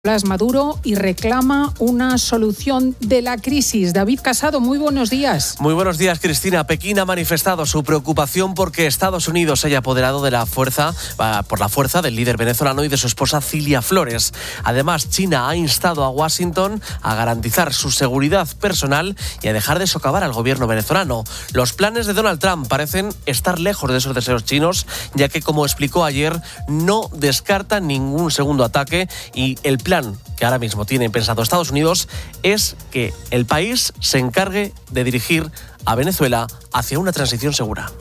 Nicolás Maduro y reclama una solución de la crisis. David Casado, muy buenos días. Muy buenos días, Cristina. Pekín ha manifestado su preocupación porque Estados Unidos se haya apoderado de por la fuerza del líder venezolano y de su esposa Cilia Flores. Además, China ha instado a Washington a garantizar su seguridad personal y a dejar de socavar al gobierno venezolano. Los planes de Donald Trump parecen estar lejos de esos deseos chinos, ya que, como explicó ayer, no descarta ningún segundo ataque y el plan que ahora mismo tiene pensado Estados Unidos es que el país se encargue de dirigir a Venezuela hacia una transición segura.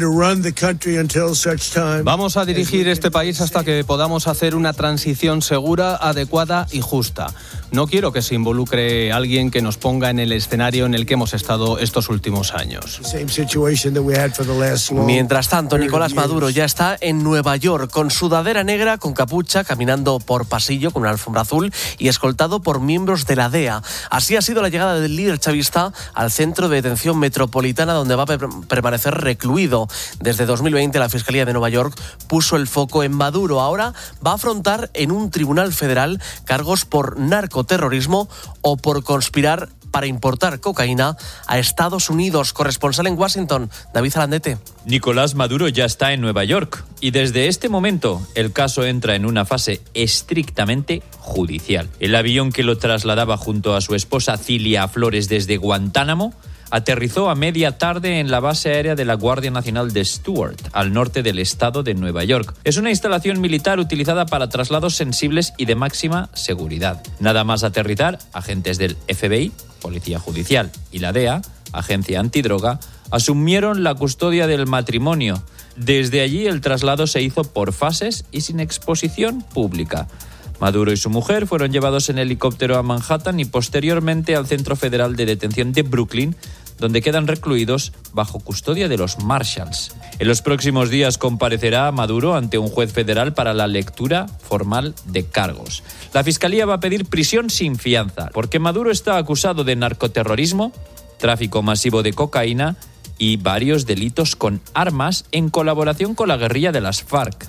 Vamos a dirigir este país hasta que podamos hacer una transición segura, adecuada y justa. No quiero que se involucre alguien que nos ponga en el escenario en el que hemos estado estos últimos años. Mientras tanto, Nicolás Maduro ya está en Nueva York con sudadera negra, con capucha, caminando por pasillo con una alfombra azul y escoltado por miembros de la DEA. Así ha sido la llegada del líder chavista al centro de detención metropolitana, donde va a permanecer recluido. Desde 2020 la Fiscalía de Nueva York puso el foco en Maduro. Ahora va a afrontar en un tribunal federal cargos por narcoterrorismo o por conspirar para importar cocaína a Estados Unidos. Corresponsal en Washington, David Zalandete. Nicolás Maduro ya está en Nueva York y desde este momento el caso entra en una fase estrictamente judicial. El avión que lo trasladaba junto a su esposa Cilia Flores desde Guantánamo aterrizó a media tarde en la base aérea de la Guardia Nacional de Stewart, al norte del estado de Nueva York. Es una instalación militar utilizada para traslados sensibles y de máxima seguridad. Nada más aterrizar, agentes del FBI, Policía Judicial y la DEA, Agencia Antidroga, asumieron la custodia del matrimonio. Desde allí el traslado se hizo por fases y sin exposición pública. Maduro y su mujer fueron llevados en helicóptero a Manhattan y posteriormente al Centro Federal de Detención de Brooklyn, donde quedan recluidos bajo custodia de los Marshalls. En los próximos días comparecerá Maduro ante un juez federal para la lectura formal de cargos. La Fiscalía va a pedir prisión sin fianza, porque Maduro está acusado de narcoterrorismo, tráfico masivo de cocaína y varios delitos con armas en colaboración con la guerrilla de las FARC.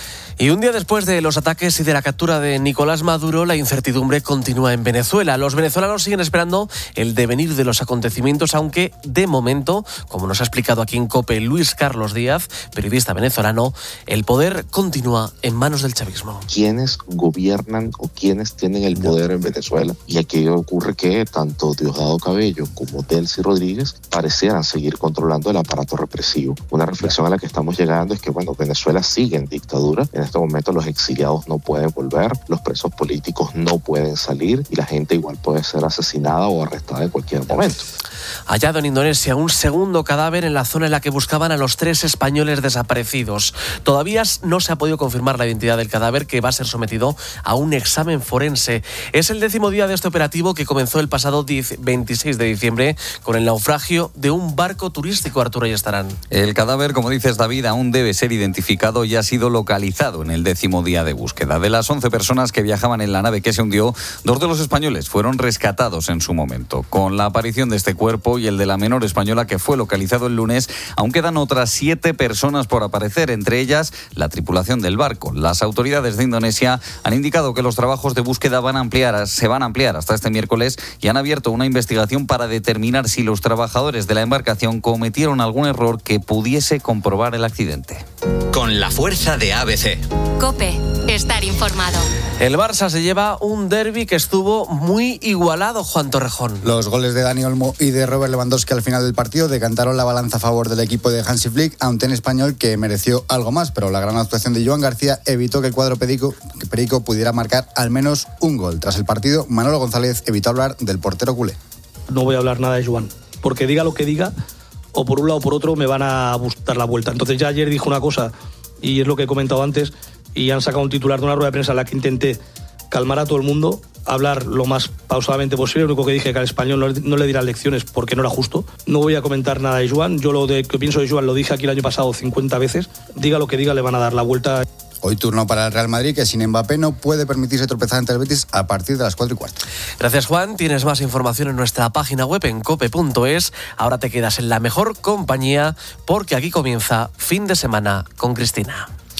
Y un día después de los ataques y de la captura de Nicolás Maduro, la incertidumbre continúa en Venezuela. Los venezolanos siguen esperando el devenir de los acontecimientos, aunque de momento, como nos ha explicado aquí en COPE Luis Carlos Díaz, periodista venezolano, el poder continúa en manos del chavismo. ¿Quiénes gobiernan o quiénes tienen el poder en Venezuela? Y aquí ocurre que tanto Diosdado Cabello como Delcy Rodríguez parecieran seguir controlando el aparato represivo. Una reflexión a la que estamos llegando es que, Venezuela sigue en dictadura. En este momento los exiliados no pueden volver, los presos políticos no pueden salir y la gente igual puede ser asesinada o arrestada en cualquier momento. Hallado en Indonesia un segundo cadáver en la zona en la que buscaban a los 3 españoles desaparecidos. Todavía no se ha podido confirmar la identidad del cadáver, que va a ser sometido a un examen forense. Es el 10º día de este operativo, que comenzó el pasado 26 de diciembre con el naufragio de un barco turístico. Arturo Ayestarán. El cadáver, como dices, David, aún debe ser identificado y ha sido localizado en el 10º día de búsqueda. De las 11 personas que viajaban en la nave que se hundió, 2 de los españoles fueron rescatados en su momento. Con la aparición de este cuerpo y el de la menor española, que fue localizado el lunes, aún quedan otras 7 personas por aparecer, entre ellas la tripulación del barco. Las autoridades de Indonesia han indicado que los trabajos de búsqueda se van a ampliar hasta este miércoles y han abierto una investigación para determinar si los trabajadores de la embarcación cometieron algún error que pudiese comprobar el accidente. Con la fuerza de ABC. COPE. Estar informado. El Barça se lleva un derbi que estuvo muy igualado, Juan Torrejón. Los goles de Dani Olmo y de Robert Lewandowski al final del partido decantaron la balanza a favor del equipo de Hansi Flick, ante un español que mereció algo más, pero la gran actuación de Joan García evitó que el cuadro perico pudiera marcar al menos un gol. Tras el partido, Manolo González evitó hablar del portero culé. No voy a hablar nada de Joan, porque diga lo que diga, o por un lado o por otro me van a dar la vuelta. Entonces ya ayer dijo una cosa, y es lo que he comentado antes, y han sacado un titular de una rueda de prensa en la que intenté calmar a todo el mundo, hablar lo más pausadamente posible. Lo único que dije que al español no le dirán lecciones porque no era justo. No voy a comentar nada de Joan. Yo lo que pienso de Joan lo dije aquí el año pasado 50 veces. Diga lo que diga, le van a dar la vuelta. Hoy turno para el Real Madrid, que sin Mbappé no puede permitirse tropezar ante el Betis a partir de las 4:15. Gracias, Juan. Tienes más información en nuestra página web en cope.es. Ahora te quedas en la mejor compañía, porque aquí comienza Fin de Semana con Cristina.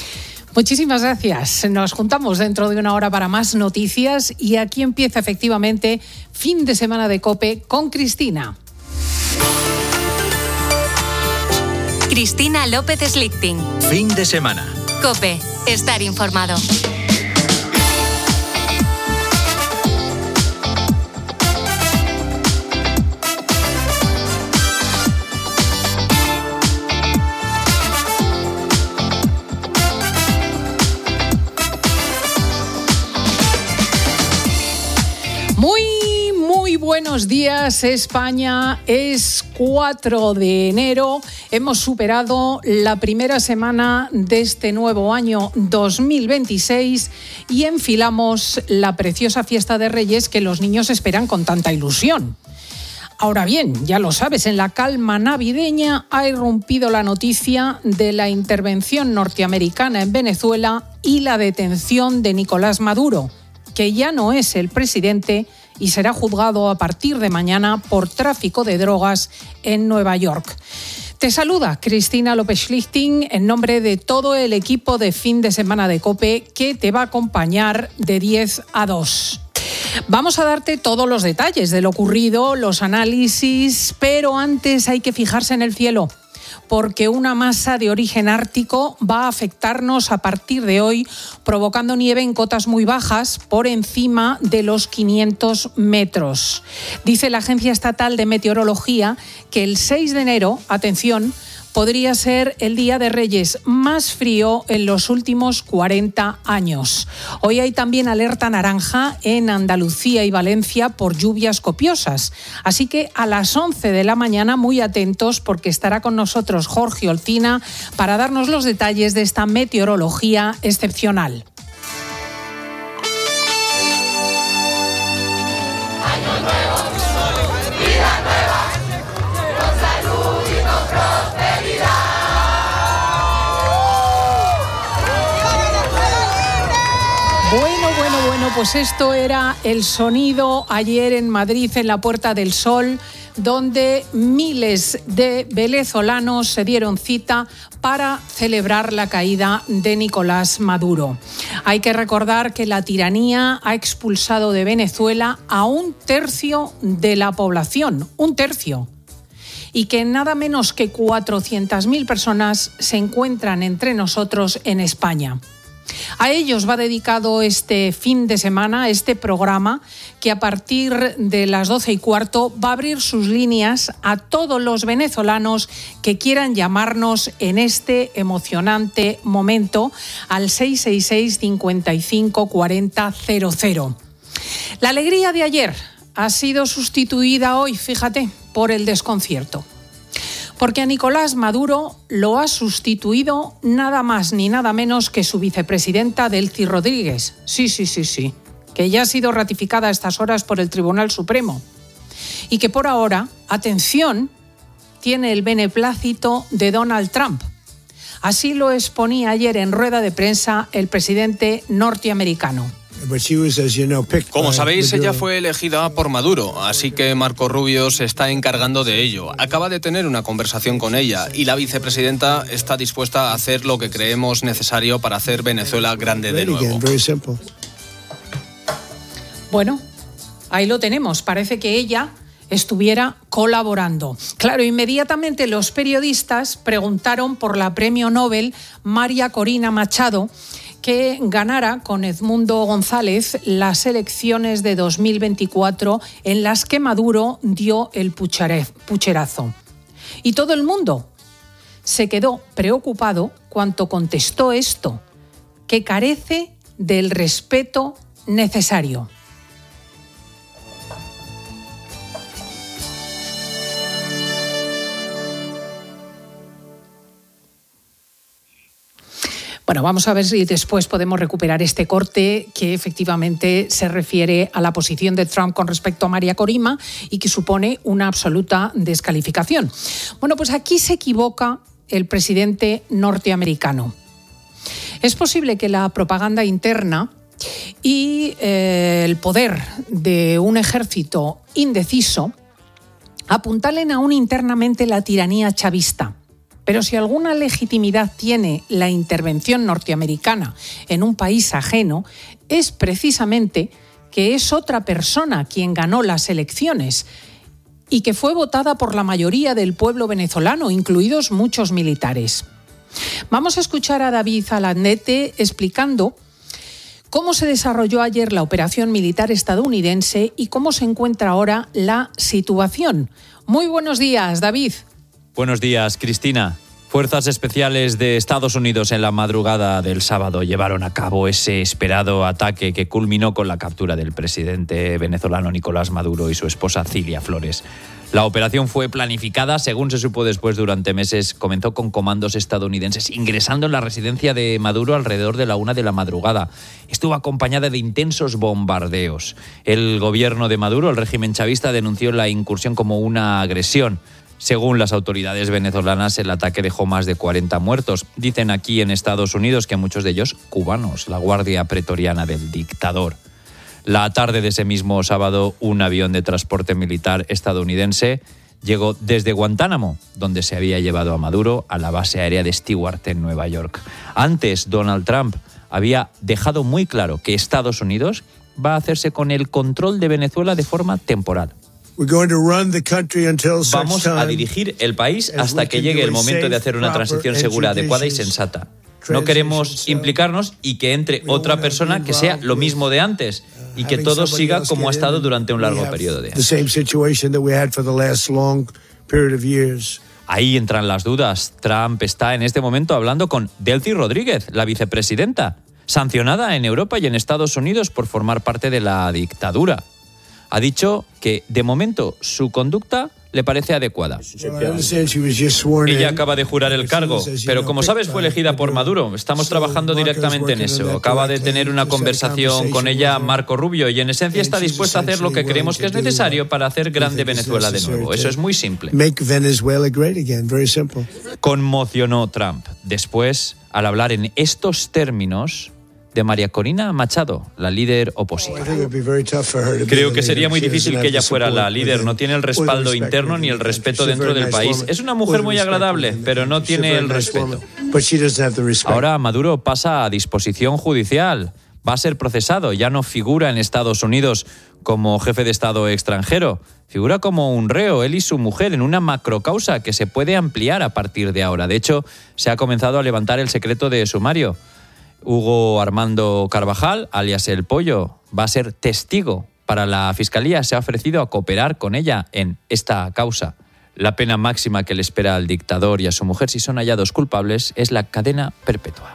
Muchísimas gracias. Nos juntamos dentro de una hora para más noticias y aquí empieza efectivamente fin de semana de COPE con Cristina. Cristina López Slichting. Fin de semana. COPE. Estar informado. Muy buenos días, España. Es 4 de enero. Hemos superado la primera semana de este nuevo año 2026 y enfilamos la preciosa fiesta de Reyes que los niños esperan con tanta ilusión. Ahora bien, ya lo sabes, en la calma navideña ha irrumpido la noticia de la intervención norteamericana en Venezuela y la detención de Nicolás Maduro, que ya no es el presidente y será juzgado a partir de mañana por tráfico de drogas en Nueva York. Te saluda Cristina López Slichting en nombre de todo el equipo de fin de semana de COPE que te va a acompañar de 10 a 2. Vamos a darte todos los detalles de lo ocurrido, los análisis, pero antes hay que fijarse en el cielo, porque una masa de origen ártico va a afectarnos a partir de hoy, provocando nieve en cotas muy bajas, por encima de los 500 metros. Dice la Agencia Estatal de Meteorología que el 6 de enero, atención, podría ser el día de Reyes más frío en los últimos 40 años. Hoy hay también alerta naranja en Andalucía y Valencia por lluvias copiosas. Así que a las 11 de la mañana, muy atentos, porque estará con nosotros Jorge Olcina para darnos los detalles de esta meteorología excepcional. Bueno, pues esto era el sonido ayer en Madrid, en la Puerta del Sol, donde miles de venezolanos se dieron cita para celebrar la caída de Nicolás Maduro. Hay que recordar que la tiranía ha expulsado de Venezuela a 1/3 de la población, 1/3. Y que nada menos que 400.000 personas se encuentran entre nosotros en España. A ellos va dedicado este fin de semana, este programa, que a partir de las 12:15 va a abrir sus líneas a todos los venezolanos que quieran llamarnos en este emocionante momento al 666 55 40 00. La alegría de ayer ha sido sustituida hoy, fíjate, por el desconcierto. Porque a Nicolás Maduro lo ha sustituido nada más ni nada menos que su vicepresidenta Delcy Rodríguez. Sí, que ya ha sido ratificada a estas horas por el Tribunal Supremo. Y que por ahora, atención, tiene el beneplácito de Donald Trump. Así lo exponía ayer en rueda de prensa el presidente norteamericano. Como sabéis, ella fue elegida por Maduro, así que Marco Rubio se está encargando de ello. Acaba de tener una conversación con ella y la vicepresidenta está dispuesta a hacer lo que creemos necesario para hacer Venezuela grande de nuevo. Bueno, ahí lo tenemos. Parece que ella estuviera colaborando. Claro, inmediatamente los periodistas preguntaron por la premio Nobel María Corina Machado, que ganara con Edmundo González las elecciones de 2024 en las que Maduro dio el pucherazo. Y todo el mundo se quedó preocupado cuando contestó esto, que carece del respeto necesario. Bueno, vamos a ver si después podemos recuperar este corte que efectivamente se refiere a la posición de Trump con respecto a María Corina y que supone una absoluta descalificación. Bueno, pues aquí se equivoca el presidente norteamericano. Es posible que la propaganda interna y el poder de un ejército indeciso apuntalen aún internamente la tiranía chavista. Pero si alguna legitimidad tiene la intervención norteamericana en un país ajeno, es precisamente que es otra persona quien ganó las elecciones y que fue votada por la mayoría del pueblo venezolano, incluidos muchos militares. Vamos a escuchar a David Alandete explicando cómo se desarrolló ayer la operación militar estadounidense y cómo se encuentra ahora la situación. Muy buenos días, David. Buenos días, Cristina. Fuerzas especiales de Estados Unidos en la madrugada del sábado llevaron a cabo ese esperado ataque que culminó con la captura del presidente venezolano Nicolás Maduro y su esposa Cilia Flores. La operación fue planificada, según se supo después, durante meses. Comenzó con comandos estadounidenses ingresando en la residencia de Maduro alrededor de la 1 de la madrugada. Estuvo acompañada de intensos bombardeos. El gobierno de Maduro, el régimen chavista, denunció la incursión como una agresión. Según las autoridades venezolanas, el ataque dejó más de 40 muertos. Dicen aquí en Estados Unidos que muchos de ellos cubanos, la guardia pretoriana del dictador. La tarde de ese mismo sábado, un avión de transporte militar estadounidense llegó desde Guantánamo, donde se había llevado a Maduro, a la base aérea de Stewart en Nueva York. Antes, Donald Trump había dejado muy claro que Estados Unidos va a hacerse con el control de Venezuela de forma temporal. Vamos a dirigir el país hasta que llegue el momento de hacer una transición segura, adecuada y sensata. No queremos implicarnos y que entre otra persona que sea lo mismo de antes y que todo siga como ha estado durante un largo periodo de años. Ahí entran las dudas. Trump está en este momento hablando con Delcy Rodríguez, la vicepresidenta, sancionada en Europa y en Estados Unidos por formar parte de la dictadura. Ha dicho que, de momento, su conducta le parece adecuada. Ella acaba de jurar el cargo, pero como sabes fue elegida por Maduro. Estamos trabajando directamente en eso. Acaba de tener una conversación con ella Marco Rubio y en esencia está dispuesta a hacer lo que creemos que es necesario para hacer grande Venezuela de nuevo. Eso es muy simple. Conmocionó Trump. Después, al hablar en estos términos de María Corina Machado, la líder opositora. Creo que sería muy difícil que ella fuera la líder. No tiene el respaldo interno ni el respeto dentro del país. Es una mujer muy agradable, pero no tiene el respeto. Ahora Maduro pasa a disposición judicial. Va a ser procesado. Ya no figura en Estados Unidos como jefe de Estado extranjero. Figura como un reo, él y su mujer, en una macrocausa que se puede ampliar a partir de ahora. De hecho, se ha comenzado a levantar el secreto de sumario. Hugo Armando Carvajal, alias El Pollo, va a ser testigo para la Fiscalía. Se ha ofrecido a cooperar con ella en esta causa. La pena máxima que le espera al dictador y a su mujer, si son hallados culpables, es la cadena perpetua.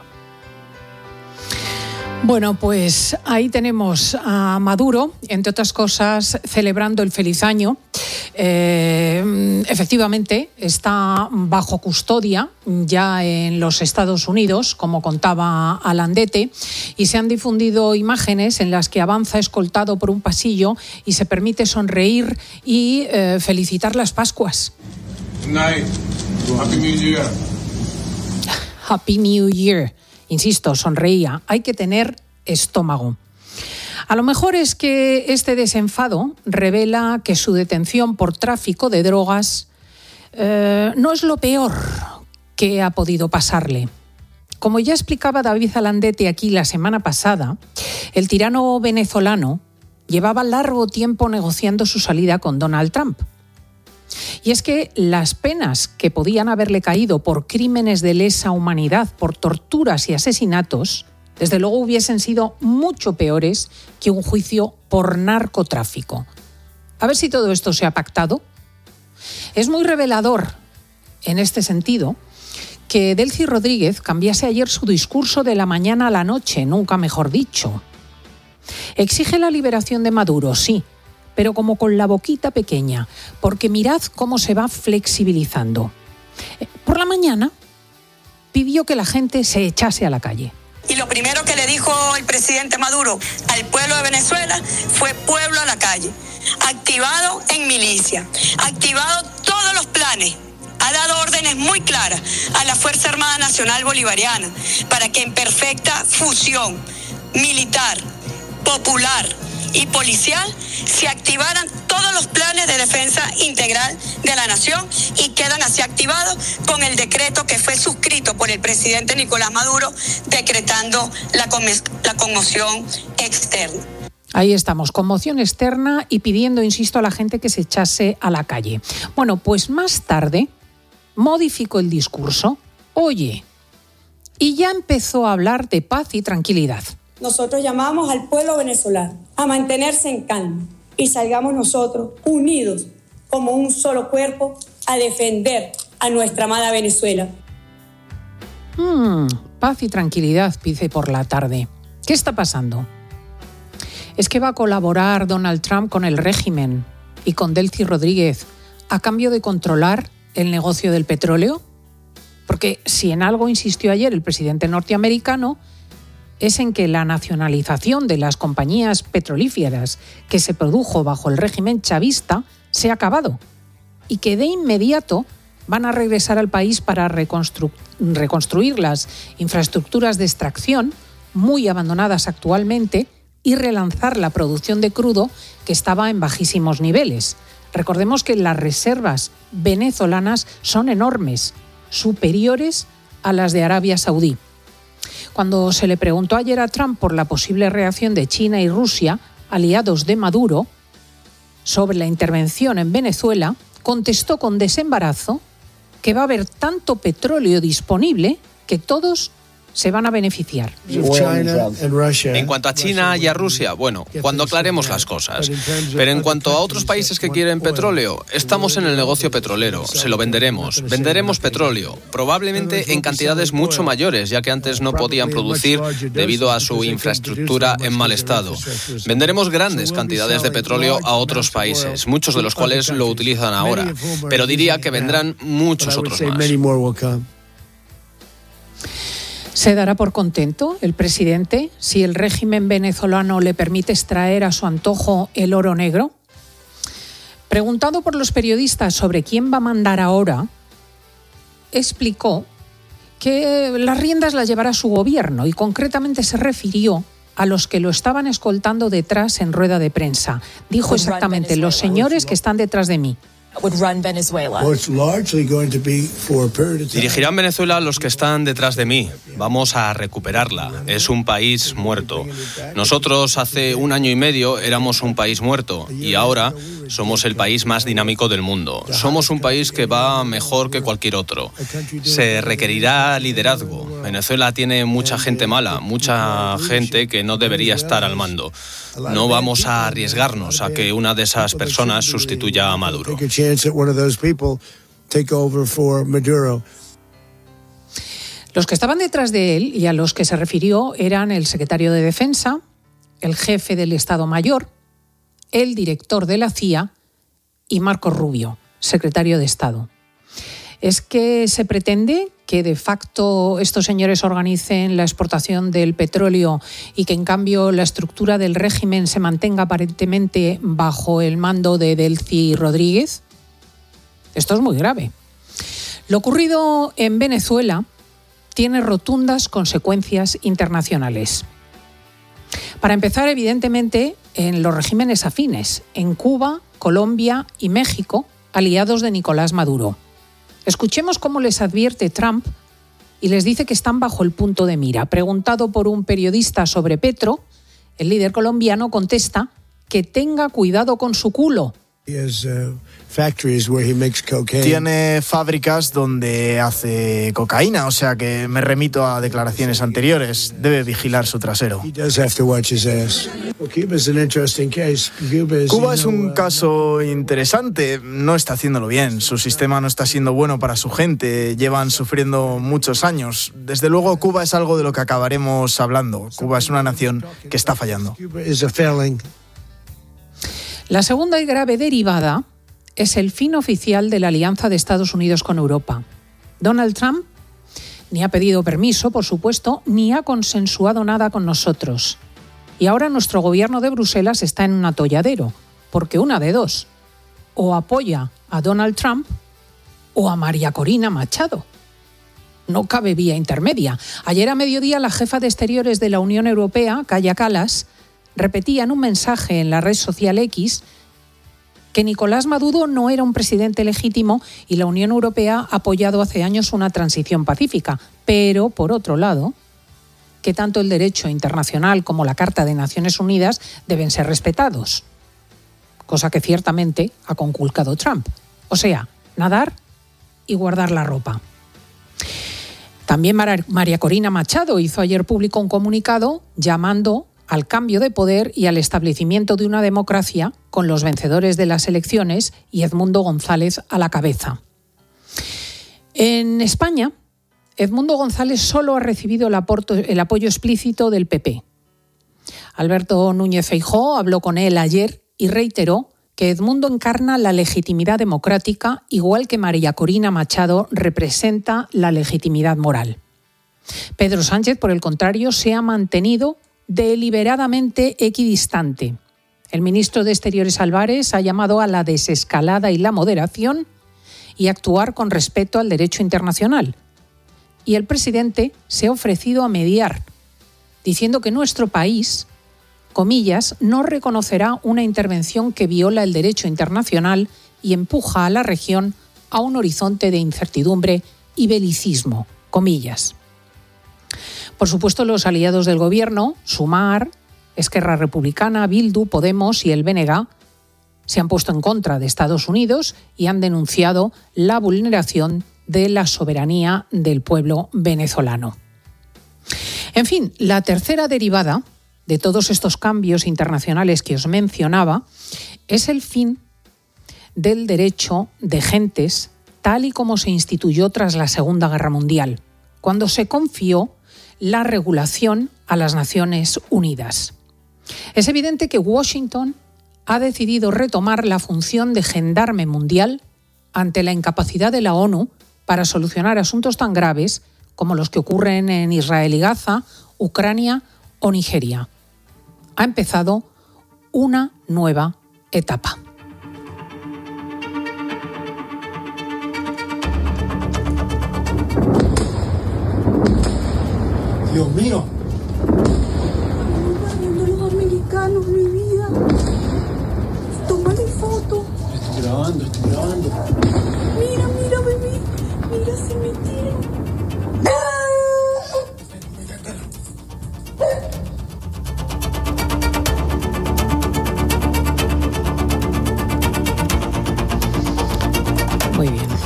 Bueno, pues ahí tenemos a Maduro, entre otras cosas, celebrando el feliz año. Efectivamente, está bajo custodia ya en los Estados Unidos, como contaba Alandete, y se han difundido imágenes en las que avanza escoltado por un pasillo y se permite sonreír y felicitar las Pascuas. Good night. Happy New Year. Happy New Year. Insisto, sonreía. Hay que tener estómago. A lo mejor es que este desenfado revela que su detención por tráfico de drogas no es lo peor que ha podido pasarle. Como ya explicaba David Alandete aquí la semana pasada, el tirano venezolano llevaba largo tiempo negociando su salida con Donald Trump. Y es que las penas que podían haberle caído por crímenes de lesa humanidad, por torturas y asesinatos, desde luego hubiesen sido mucho peores que un juicio por narcotráfico. A ver si todo esto se ha pactado. Es muy revelador, en este sentido, que Delcy Rodríguez cambiase ayer su discurso de la mañana a la noche, nunca mejor dicho. Exige la liberación de Maduro, sí, pero como con la boquita pequeña, porque mirad cómo se va flexibilizando. Por la mañana pidió que la gente se echase a la calle. Y lo primero que le dijo el presidente Maduro al pueblo de Venezuela fue pueblo a la calle, activado en milicia, activado todos los planes. Ha dado órdenes muy claras a la Fuerza Armada Nacional Bolivariana para que en perfecta fusión militar, popular y policial se activaran todos los planes de defensa integral de la nación y quedan así activados con el decreto que fue suscrito por el presidente Nicolás Maduro decretando la conmoción externa. Ahí estamos, conmoción externa y pidiendo, insisto, a la gente que se echase a la calle. Bueno, pues más tarde modificó el discurso. Oye, y ya empezó a hablar de paz y tranquilidad. Nosotros llamamos al pueblo venezolano a mantenerse en calma y salgamos nosotros unidos como un solo cuerpo a defender a nuestra amada Venezuela. Paz y tranquilidad, dice por la tarde. ¿Qué está pasando? ¿Es que va a colaborar Donald Trump con el régimen y con Delcy Rodríguez a cambio de controlar el negocio del petróleo? Porque si en algo insistió ayer el presidente norteamericano es en que la nacionalización de las compañías petrolíferas que se produjo bajo el régimen chavista se ha acabado y que de inmediato van a regresar al país para reconstruir las infraestructuras de extracción muy abandonadas actualmente y relanzar la producción de crudo que estaba en bajísimos niveles. Recordemos que las reservas venezolanas son enormes, superiores a las de Arabia Saudí. Cuando se le preguntó ayer a Trump por la posible reacción de China y Rusia, aliados de Maduro, sobre la intervención en Venezuela, contestó con desembarazo que va a haber tanto petróleo disponible que todos se van a beneficiar. En cuanto a China y a Rusia, bueno, cuando aclaremos las cosas. Pero en cuanto a otros países que quieren petróleo, estamos en el negocio petrolero, se lo venderemos. Venderemos petróleo, probablemente en cantidades mucho mayores, ya que antes no podían producir debido a su infraestructura en mal estado. Venderemos grandes cantidades de petróleo a otros países, muchos de los cuales lo utilizan ahora, pero diría que vendrán muchos otros más. ¿Se dará por contento el presidente si el régimen venezolano le permite extraer a su antojo el oro negro? Preguntado por los periodistas sobre quién va a mandar ahora, explicó que las riendas las llevará su gobierno y concretamente se refirió a los que lo estaban escoltando detrás en rueda de prensa. Dijo exactamente, los señores que están detrás de mí. Dirigirán Venezuela a los que están detrás de mí. Vamos a recuperarla. Es un país muerto. Nosotros hace 1 año y medio éramos un país muerto y ahora somos el país más dinámico del mundo. Somos un país que va mejor que cualquier otro. Se requerirá liderazgo. Venezuela tiene mucha gente mala, mucha gente que no debería estar al mando. No vamos a arriesgarnos a que una de esas personas sustituya a Maduro. Los que estaban detrás de él y a los que se refirió eran el secretario de Defensa, el jefe del Estado Mayor, el director de la CIA y Marco Rubio, secretario de Estado. ¿Es que se pretende que de facto estos señores organicen la exportación del petróleo y que en cambio la estructura del régimen se mantenga aparentemente bajo el mando de Delcy Rodríguez? Esto es muy grave. Lo ocurrido en Venezuela tiene rotundas consecuencias internacionales. Para empezar, evidentemente, en los regímenes afines, en Cuba, Colombia y México, aliados de Nicolás Maduro. Escuchemos cómo les advierte Trump y les dice que están bajo el punto de mira. Preguntado por un periodista sobre Petro, el líder colombiano contesta que tenga cuidado con su culo. Tiene fábricas donde hace cocaína, o sea que me remito a declaraciones anteriores. Debe vigilar su trasero. Cuba es un caso interesante. No está haciéndolo bien. Su sistema no está siendo bueno para su gente. Llevan sufriendo muchos años. Desde luego, Cuba es algo de lo que acabaremos hablando. Cuba es una nación que está fallando. La segunda y grave derivada es el fin oficial de la alianza de Estados Unidos con Europa. Donald Trump ni ha pedido permiso, por supuesto, ni ha consensuado nada con nosotros. Y ahora nuestro gobierno de Bruselas está en un atolladero, porque una de dos, o apoya a Donald Trump o a María Corina Machado. No cabe vía intermedia. Ayer a mediodía la jefa de Exteriores de la Unión Europea, Kaja Kallas, repetía en un mensaje en la red social X que Nicolás Maduro no era un presidente legítimo y la Unión Europea ha apoyado hace años una transición pacífica. Pero, por otro lado, que tanto el derecho internacional como la Carta de Naciones Unidas deben ser respetados, cosa que ciertamente ha conculcado Trump. O sea, nadar y guardar la ropa. También María Corina Machado hizo ayer público un comunicado llamando al cambio de poder y al establecimiento de una democracia con los vencedores de las elecciones y Edmundo González a la cabeza. En España, Edmundo González solo ha recibido el apoyo explícito del PP. Alberto Núñez Feijóo habló con él ayer y reiteró que Edmundo encarna la legitimidad democrática, igual que María Corina Machado representa la legitimidad moral. Pedro Sánchez, por el contrario, se ha mantenido deliberadamente equidistante. El ministro de Exteriores Álvarez ha llamado a la desescalada y la moderación y actuar con respeto al derecho internacional. Y el presidente se ha ofrecido a mediar, diciendo que nuestro país, comillas, no reconocerá una intervención que viola el derecho internacional y empuja a la región a un horizonte de incertidumbre y belicismo, comillas. Por supuesto, los aliados del gobierno, Sumar, Esquerra Republicana, Bildu, Podemos y el BNG, se han puesto en contra de Estados Unidos y han denunciado la vulneración de la soberanía del pueblo venezolano. En fin, la tercera derivada de todos estos cambios internacionales que os mencionaba es el fin del derecho de gentes tal y como se instituyó tras la Segunda Guerra Mundial, cuando se confió la regulación a las Naciones Unidas. Es evidente que Washington ha decidido retomar la función de gendarme mundial ante la incapacidad de la ONU para solucionar asuntos tan graves como los que ocurren en Israel y Gaza, Ucrania o Nigeria. Ha empezado una nueva etapa. Dios mío. Los americanos, mi vida. Tómale foto. Estoy grabando. Mira, bebé. Mira, se metieron. Muy bien.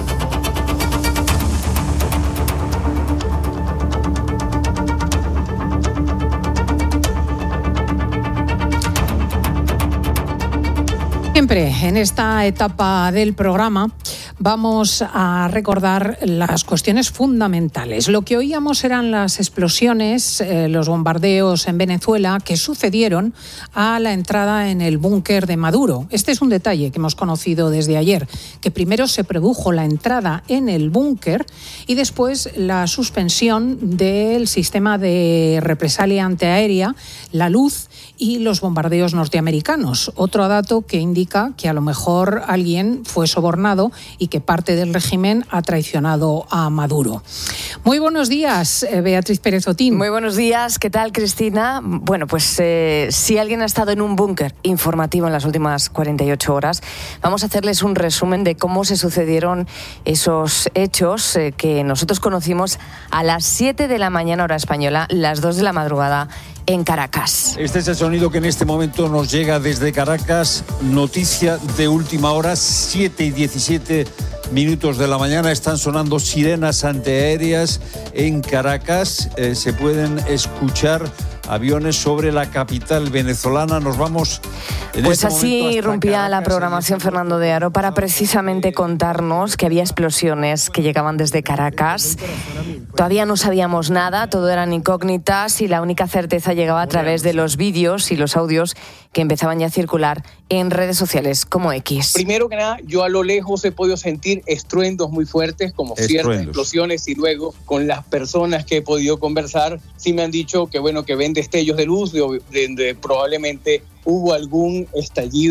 Siempre en esta etapa del programa vamos a recordar las cuestiones fundamentales. Lo que oíamos eran las explosiones, los bombardeos en Venezuela que sucedieron a la entrada en el búnker de Maduro. Este es un detalle que hemos conocido desde ayer, que primero se produjo la entrada en el búnker y después la suspensión del sistema de represalia antiaérea, la luz y los bombardeos norteamericanos. Otro dato que indica que a lo mejor alguien fue sobornado y que parte del régimen ha traicionado a Maduro. Muy buenos días, Beatriz Pérez Otín. Muy buenos días, ¿qué tal, Cristina? Bueno, pues si alguien ha estado en un búnker informativo en las últimas 48 horas, vamos a hacerles un resumen de cómo se sucedieron esos hechos que nosotros conocimos a las 7 de la mañana hora española, las 2 de la madrugada en Caracas. Este es el sonido que en este momento nos llega desde Caracas. Noticia de última hora, 7:17 de la mañana. Están sonando sirenas antiaéreas en Caracas. Se pueden escuchar aviones sobre la capital venezolana. Nos vamos en pues este así irrumpía Caracas, la programación Fernando de Aro para precisamente contarnos que había explosiones que llegaban desde Caracas. Todavía no sabíamos nada, todo eran incógnitas y la única certeza llegaba a través de los vídeos y los audios que empezaban ya a circular en redes sociales como X. Primero que nada, yo a lo lejos he podido sentir estruendos muy fuertes, como ciertas explosiones, y luego con las personas que he podido conversar, sí me han dicho que bueno, que ven destellos de luz, de probablemente hubo algún estallido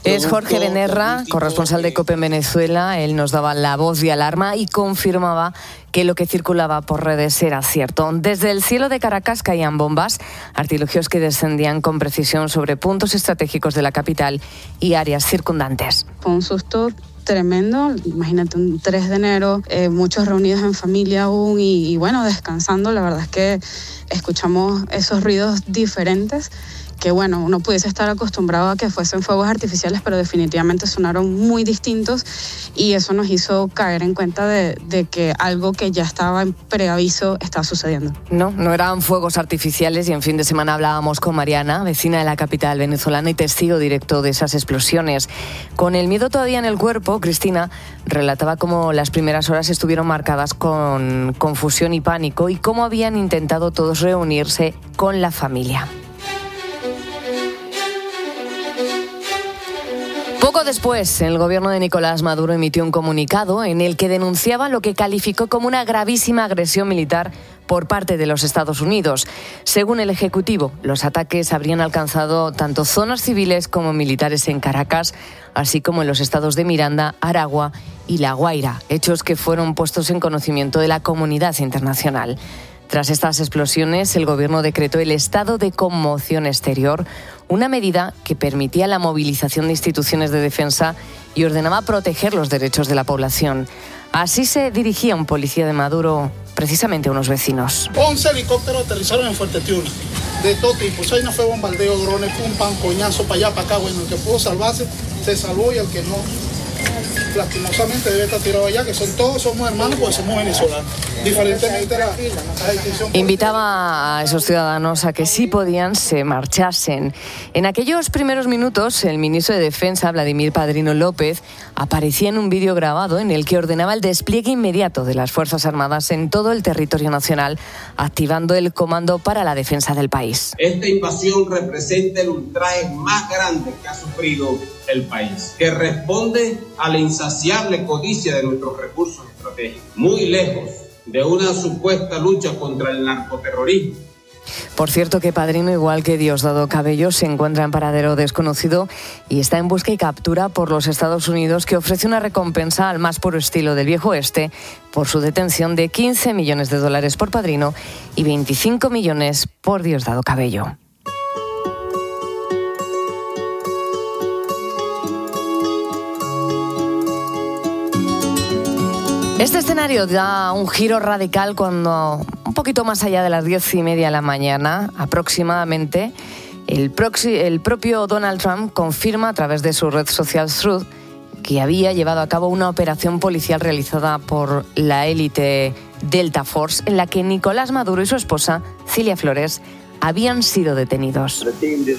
Es Jorge Benerra, corresponsal de COPE en Venezuela. Él nos daba la voz de alarma y confirmaba que lo que circulaba por redes era cierto. Desde el cielo de Caracas caían bombas, artilugios que descendían con precisión sobre puntos estratégicos de la capital y áreas circundantes. Fue un susto tremendo, imagínate un 3 de enero, muchos reunidos en familia aún y bueno, descansando. La verdad es que escuchamos esos ruidos diferentes que bueno, uno pudiese estar acostumbrado a que fuesen fuegos artificiales, pero definitivamente sonaron muy distintos y eso nos hizo caer en cuenta de que algo que ya estaba en preaviso estaba sucediendo. No eran fuegos artificiales y en fin de semana hablábamos con Mariana, vecina de la capital venezolana y testigo directo de esas explosiones. Con el miedo todavía en el cuerpo, Cristina relataba cómo las primeras horas estuvieron marcadas con confusión y pánico y cómo habían intentado todos reunirse con la familia. Poco después, el gobierno de Nicolás Maduro emitió un comunicado en el que denunciaba lo que calificó como una gravísima agresión militar por parte de los Estados Unidos. Según el Ejecutivo, los ataques habrían alcanzado tanto zonas civiles como militares en Caracas, así como en los estados de Miranda, Aragua y La Guaira, hechos que fueron puestos en conocimiento de la comunidad internacional. Tras estas explosiones, el gobierno decretó el estado de conmoción exterior, una medida que permitía la movilización de instituciones de defensa y ordenaba proteger los derechos de la población. Así se dirigía un policía de Maduro precisamente a unos vecinos. 11 helicópteros aterrizaron en Fuerte Tiuna, de todo tipo. Ahí no fue bombardeo, drones, pum, pam, coñazo, para allá, para acá. Bueno, el que pudo salvarse, se salvó y el que no, lastimosamente debe estar tirado allá, que todos somos hermanos porque somos venezolanos. Diferentemente la decisión. Invitaba a esos ciudadanos a que si podían se marchasen. En aquellos primeros minutos, el ministro de Defensa, Vladimir Padrino López, aparecía en un vídeo grabado en el que ordenaba el despliegue inmediato de las Fuerzas Armadas en todo el territorio nacional, activando el Comando para la Defensa del país. Esta invasión representa el ultraje más grande que ha sufrido el país, que responde a la insaciable codicia de nuestros recursos estratégicos, muy lejos de una supuesta lucha contra el narcoterrorismo. Por cierto que Padrino, igual que Diosdado Cabello, se encuentra en paradero desconocido y está en busca y captura por los Estados Unidos, que ofrece una recompensa al más puro estilo del viejo oeste por su detención de $15 millones por Padrino y 25 millones por Diosdado Cabello. Este escenario da un giro radical cuando, un poquito más allá de las 10:30 de la mañana, aproximadamente, el propio Donald Trump confirma a través de su red social Truth que había llevado a cabo una operación policial realizada por la élite Delta Force, en la que Nicolás Maduro y su esposa, Cilia Flores, habían sido detenidos.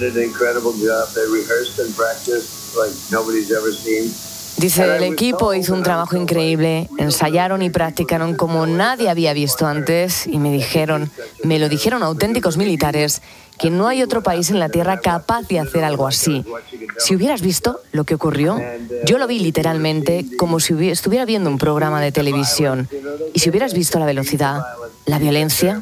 Dice, el equipo hizo un trabajo increíble, ensayaron y practicaron como nadie había visto antes y me lo dijeron auténticos militares, que no hay otro país en la Tierra capaz de hacer algo así. Si hubieras visto lo que ocurrió, yo lo vi literalmente como si estuviera viendo un programa de televisión. Y si hubieras visto la velocidad, la violencia.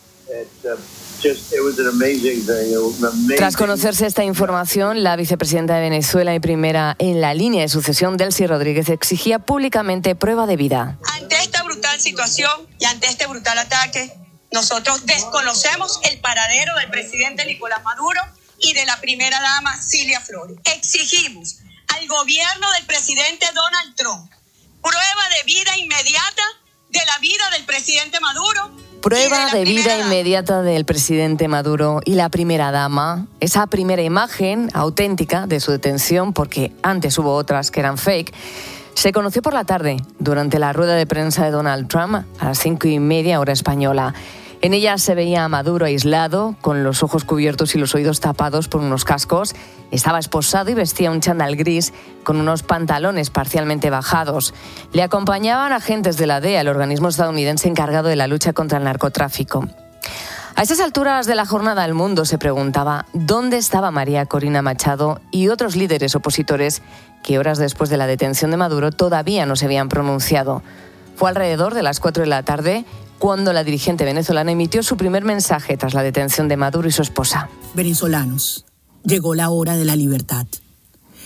Tras conocerse esta información, la vicepresidenta de Venezuela y primera en la línea de sucesión, Delcy Rodríguez, exigía públicamente prueba de vida. Ante esta brutal situación y ante este brutal ataque, nosotros desconocemos el paradero del presidente Nicolás Maduro y de la primera dama Cilia Flores. Exigimos al gobierno del presidente Donald Trump prueba de vida inmediata de la vida del presidente Maduro. Prueba de vida inmediata del presidente Maduro y la primera dama. Esa primera imagen auténtica de su detención, porque antes hubo otras que eran fake, se conoció por la tarde durante la rueda de prensa de Donald Trump a las 5:30 hora española. En ella se veía a Maduro aislado, con los ojos cubiertos y los oídos tapados por unos cascos. Estaba esposado y vestía un chándal gris con unos pantalones parcialmente bajados. Le acompañaban agentes de la DEA, el organismo estadounidense encargado de la lucha contra el narcotráfico. A estas alturas de la jornada, el mundo se preguntaba dónde estaba María Corina Machado y otros líderes opositores que horas después de la detención de Maduro todavía no se habían pronunciado. Fue alrededor de las 4 de la tarde cuando la dirigente venezolana emitió su primer mensaje tras la detención de Maduro y su esposa. Venezolanos, llegó la hora de la libertad.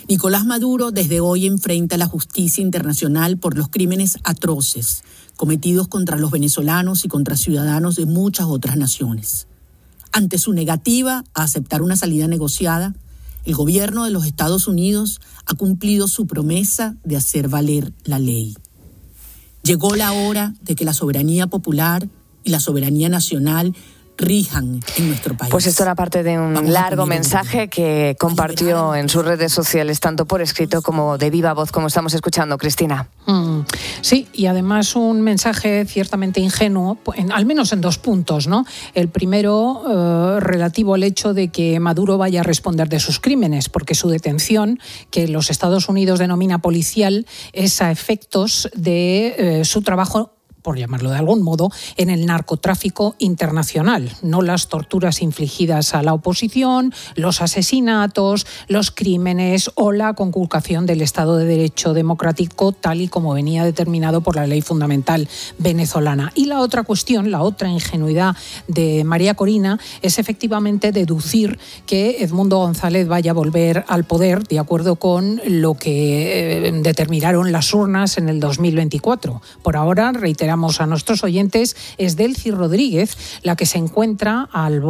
Nicolás Maduro desde hoy enfrenta la justicia internacional por los crímenes atroces cometidos contra los venezolanos y contra ciudadanos de muchas otras naciones. Ante su negativa a aceptar una salida negociada, el gobierno de los Estados Unidos ha cumplido su promesa de hacer valer la ley. Llegó la hora de que la soberanía popular y la soberanía nacional rijan en nuestro país. Pues esto era parte de un largo mensaje que compartió en sus redes sociales, tanto por escrito como de viva voz, como estamos escuchando, Cristina. Sí, y además un mensaje ciertamente ingenuo, al menos en 2 puntos, ¿no? El primero, relativo al hecho de que Maduro vaya a responder de sus crímenes, porque su detención, que los Estados Unidos denomina policial, es a efectos de su trabajo, por llamarlo de algún modo, en el narcotráfico internacional, no las torturas infligidas a la oposición, los asesinatos, los crímenes o la conculcación del Estado de Derecho democrático tal y como venía determinado por la ley fundamental venezolana. Y la otra cuestión, la otra ingenuidad de María Corina es efectivamente deducir que Edmundo González vaya a volver al poder de acuerdo con lo que determinaron las urnas en el 2024. Por ahora, reiteramos a nuestros oyentes, es Delcy Rodríguez la que se encuentra al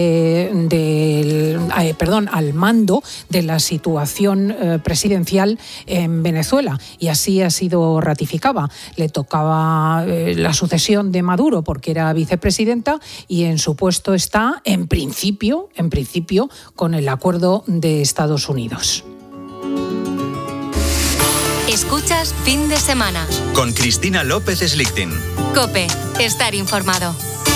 al mando de la situación presidencial en Venezuela, y así ha sido ratificada. Le tocaba la sucesión de Maduro porque era vicepresidenta y en su puesto está, en principio, con el acuerdo de Estados Unidos. Escuchas Fin de Semana con Cristina López Slichting. COPE, estar informado.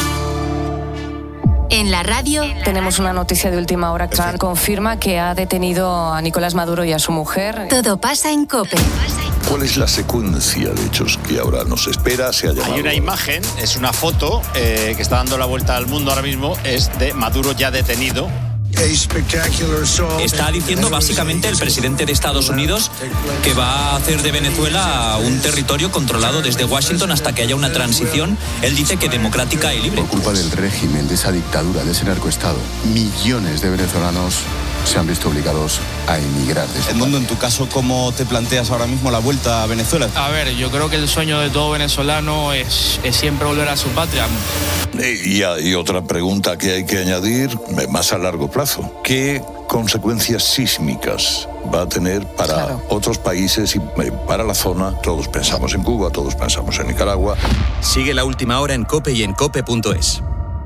En la radio tenemos una noticia de última hora. Trump confirma que ha detenido a Nicolás Maduro y a su mujer. Todo pasa en COPE. ¿Cuál es la secuencia de hechos que ahora nos espera? Hay una imagen, es una foto que está dando la vuelta al mundo ahora mismo, es de Maduro ya detenido. Está diciendo básicamente el presidente de Estados Unidos que va a hacer de Venezuela un territorio controlado desde Washington hasta que haya una transición, él dice que democrática y libre. Por culpa del régimen, de esa dictadura, de ese narcoestado, millones de venezolanos se han visto obligados a emigrar. Edmundo, en tu caso, ¿cómo te planteas ahora mismo la vuelta a Venezuela? A ver, yo creo que el sueño de todo venezolano es siempre volver a su patria. Y otra pregunta que hay que añadir, más a largo plazo. ¿Qué consecuencias sísmicas va a tener para otros países y para la zona? Todos pensamos en Cuba, todos pensamos en Nicaragua. Sigue La Última Hora en COPE y en cope.es.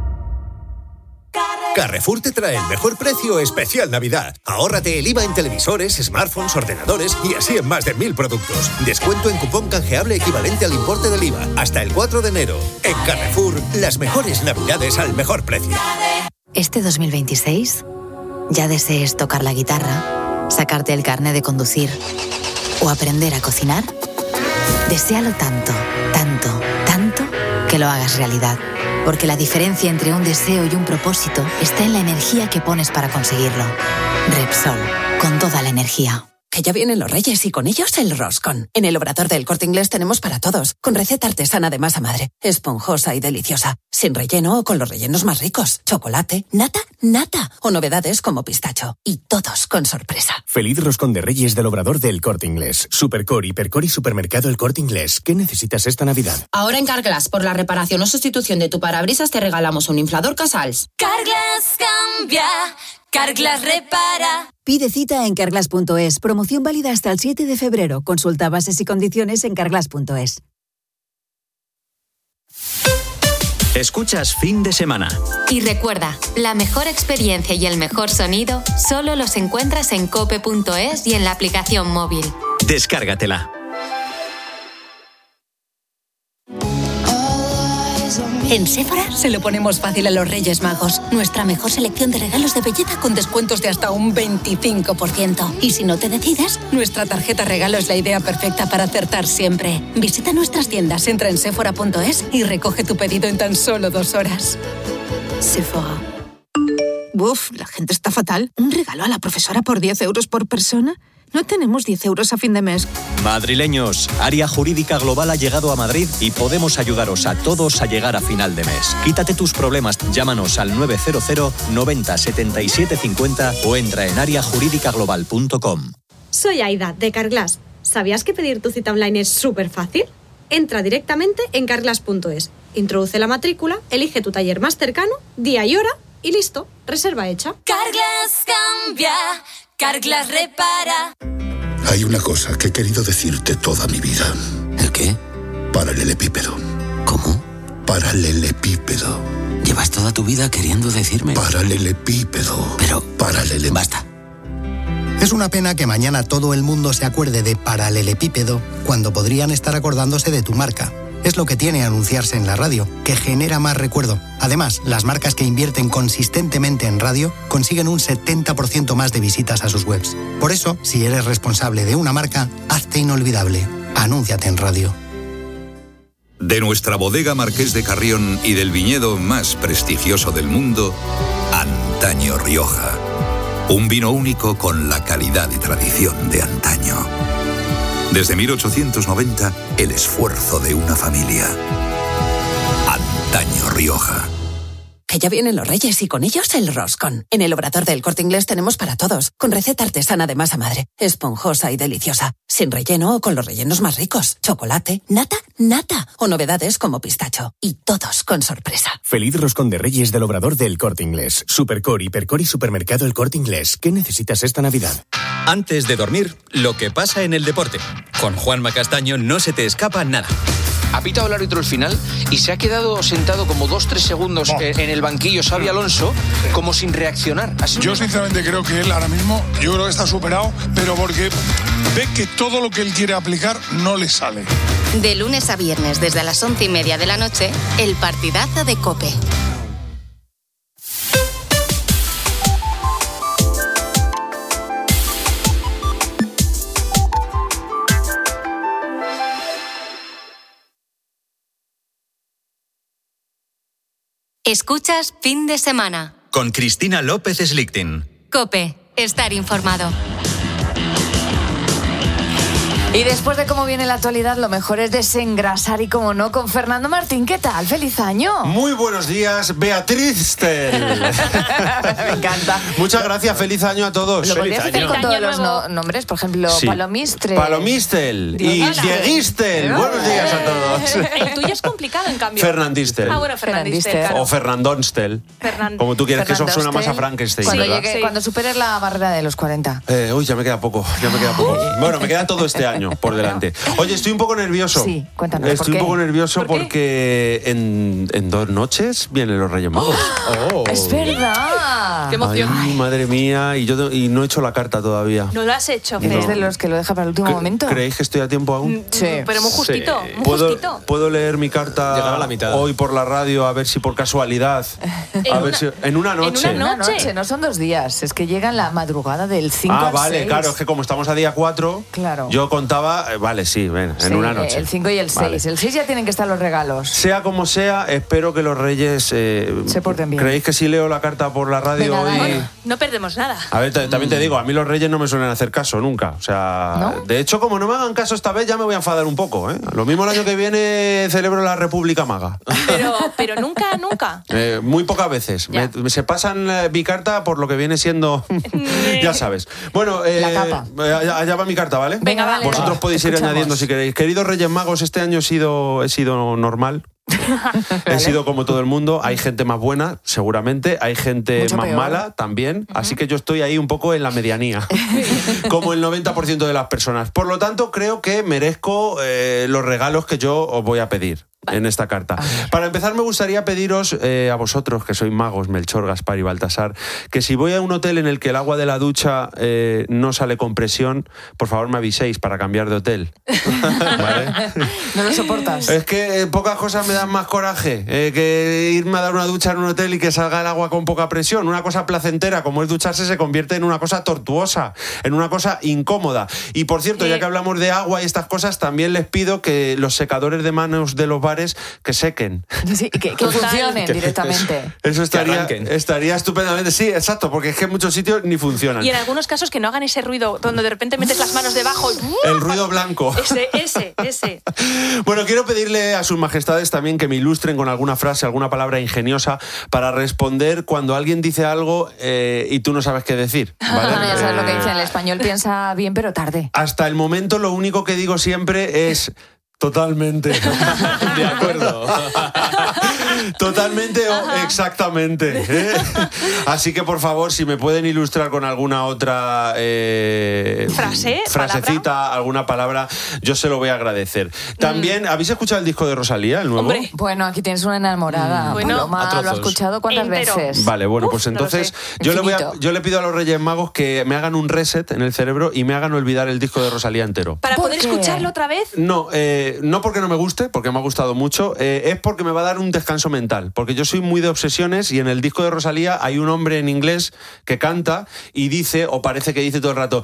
Carrefour te trae el mejor precio especial Navidad. Ahórrate el IVA en televisores, smartphones, ordenadores y así en más de 1000 productos. Descuento en cupón canjeable equivalente al importe del IVA hasta el 4 de enero. En Carrefour, las mejores Navidades al mejor precio. Este 2026 ya desees tocar la guitarra, sacarte el carné de conducir o aprender a cocinar. Deséalo tanto, tanto, tanto que lo hagas realidad. Porque la diferencia entre un deseo y un propósito está en la energía que pones para conseguirlo. Repsol, con toda la energía. Que ya vienen los Reyes y con ellos el roscón. En el Obrador del Corte Inglés tenemos para todos, con receta artesana de masa madre, esponjosa y deliciosa, sin relleno o con los rellenos más ricos, chocolate, nata o novedades como pistacho. Y todos con sorpresa. Feliz roscón de Reyes del Obrador del Corte Inglés. Supercore, Hipercore y Supermercado El Corte Inglés. ¿Qué necesitas esta Navidad? Ahora en Carglass, por la reparación o sustitución de tu parabrisas te regalamos un inflador Casals. Carglass cambia, Carglass repara. Pide cita en carglass.es. Promoción válida hasta el 7 de febrero. Consulta bases y condiciones en carglass.es. Escuchas Fin de Semana. Y recuerda, la mejor experiencia y el mejor sonido solo los encuentras en cope.es y en la aplicación móvil. Descárgatela. En Sephora se lo ponemos fácil a los Reyes Magos. Nuestra mejor selección de regalos de belleza con descuentos de hasta un 25%. Y si no te decides, nuestra tarjeta regalo es la idea perfecta para acertar siempre. Visita nuestras tiendas, entra en sephora.es y recoge tu pedido en tan solo 2 horas. Sephora. Uf, la gente está fatal. ¿Un regalo a la profesora por 10 euros por persona? No tenemos 10 euros a fin de mes. Madrileños, Área Jurídica Global ha llegado a Madrid y podemos ayudaros a todos a llegar a final de mes. Quítate tus problemas, llámanos al 900 90 77 50 o entra en areajuridicaglobal.com. soy Aida, de Carglass. ¿Sabías que pedir tu cita online es súper fácil? Entra directamente en carglass.es, introduce la matrícula, elige tu taller más cercano, día y hora y listo, reserva hecha. Carglass cambia, Carglass repara. Hay una cosa que he querido decirte toda mi vida. ¿El qué? Paralelepípedo. ¿Cómo? Paralelepípedo. ¿Llevas toda tu vida queriendo decirme? Paralelepípedo. Pero... Basta. Es una pena que mañana todo el mundo se acuerde de paralelepípedo cuando podrían estar acordándose de tu marca. Es lo que tiene anunciarse en la radio, que genera más recuerdo. Además, las marcas que invierten consistentemente en radio consiguen un 70% más de visitas a sus webs. Por eso, si eres responsable de una marca, hazte inolvidable. Anúnciate en radio. De nuestra bodega Marqués de Carrión y del viñedo más prestigioso del mundo, Antaño Rioja. Un vino único con la calidad y tradición de antaño. Desde 1890, el esfuerzo de una familia. Antaño Rioja. Que ya vienen los Reyes y con ellos el roscón. En el Obrador del Corte Inglés tenemos para todos, con receta artesana de masa madre, esponjosa y deliciosa, sin relleno o con los rellenos más ricos, chocolate, nata o novedades como pistacho. Y todos con sorpresa. Feliz roscón de Reyes del Obrador del Corte Inglés. Supercore, Hipercore y Supermercado El Corte Inglés. ¿Qué necesitas esta Navidad? Antes de dormir, lo que pasa en el deporte. Con Juanma Castaño no se te escapa nada. Ha pitado el árbitro el final y se ha quedado sentado como 2-3 segundos en el banquillo Xabi Alonso, como sin reaccionar. Yo sinceramente creo que él ahora mismo, yo creo que está superado, pero porque ve que todo lo que él quiere aplicar no le sale. De lunes a viernes, desde las 11:30 de la noche, el partidazo de COPE. Escuchas Fin de Semana. Con Cristina López Slichting. COPE, estar informado. Y después de cómo viene la actualidad, lo mejor es desengrasar y, como no, con Fernando Martín. ¿Qué tal? ¡Feliz año! Muy buenos días, Beatriz Tel. Me encanta. Muchas gracias, feliz año a todos. ¿Lo podrías hacer con todos los nombres? Por ejemplo, sí. Palomistel y Dieguistel. Buenos días a todos. El tuyo es complicado, en cambio. Fernandistel. Ah, bueno, Fernandistel. Claro. O Fernandonstel. Como tú quieres, que eso suena más a Frankenstein. Cuando superes la barrera de los 40. Uy, ya me queda poco. Bueno, me queda todo este año por delante. Oye, estoy un poco nervioso. Sí, cuéntanos. Estoy un poco nervioso porque en 2 noches vienen los Reyes Magos. ¡Oh! ¡Es verdad! ¡Qué emoción! Ay, madre mía, y no he hecho la carta todavía. ¿No lo has hecho? ¿Eres de los que lo deja para el último momento? ¿Creéis que estoy a tiempo aún? Sí. Pero muy justito, sí. muy justito. ¿Puedo leer mi carta a la mitad. Hoy por la radio, a ver si por casualidad? En una noche. ¿En una noche? No son 2 días, es que llega en la madrugada del 5 al 6. Vale, claro, es que como estamos a día 4, claro. Yo contaba, vale, sí, ven, en una noche. El 5 y el 6. Vale. El 6 ya tienen que estar los regalos. Sea como sea, espero que los Reyes se porten bien. ¿Creéis que si leo la carta por la radio hoy? Bueno, no perdemos nada. A ver, también te digo, a mí los Reyes no me suelen hacer caso nunca. O sea, ¿no? De hecho, como no me hagan caso esta vez, ya me voy a enfadar un poco, ¿eh? Lo mismo el año que viene celebro la República Maga. Pero nunca. Muy pocas veces. Se pasan mi carta por lo que viene siendo... ya sabes. Bueno, la capa. Allá va mi carta, ¿vale? Venga, vale. Vosotros podéis ir añadiendo si queréis. Queridos Reyes Magos, este año he sido normal. He sido como todo el mundo. Hay gente más buena, seguramente. Hay gente mucho más peor. Mala también. Así que yo estoy ahí un poco en la medianía. Como el 90% de las personas. Por lo tanto, creo que merezco los regalos que yo os voy a pedir en esta carta. Para empezar, me gustaría pediros a vosotros, que sois magos, Melchor, Gaspar y Baltasar, que si voy a un hotel en el que el agua de la ducha no sale con presión, por favor me aviséis para cambiar de hotel. ¿Vale? No lo soportas. Es que pocas cosas me dan más coraje que irme a dar una ducha en un hotel y que salga el agua con poca presión. Una cosa placentera como es ducharse se convierte en una cosa tortuosa, en una cosa incómoda. Y por cierto, ya que hablamos de agua y estas cosas, también les pido que los secadores de manos de los bares solares que sequen. Sí, que funcionen directamente. Eso estaría estupendamente. Sí, exacto, porque es que en muchos sitios ni funcionan. Y en algunos casos que no hagan ese ruido, donde de repente metes las manos debajo. El ruido blanco. Ese. Bueno, quiero pedirle a sus majestades también que me ilustren con alguna frase, alguna palabra ingeniosa para responder cuando alguien dice algo y tú no sabes qué decir, ¿vale? Ya sabes lo que dice, el español piensa bien pero tarde. Hasta el momento lo único que digo siempre es totalmente. De acuerdo. Totalmente o exactamente, ¿eh? Así que por favor, si me pueden ilustrar con alguna otra frasecita, ¿palabra? Alguna palabra, yo se lo voy a agradecer. También, ¿habéis escuchado el disco de Rosalía, el nuevo? Hombre. Bueno, aquí tienes una enamorada. Paloma, ¿lo has escuchado cuántas veces? Vale, bueno, pues entonces yo le pido a los Reyes Magos que me hagan un reset en el cerebro y me hagan olvidar el disco de Rosalía entero. ¿Para poder escucharlo otra vez? No, no porque no me guste, porque me ha gustado mucho, es porque me va a dar un descanso mental, porque yo soy muy de obsesiones y en el disco de Rosalía hay un hombre en inglés que canta y dice, o parece que dice todo el rato,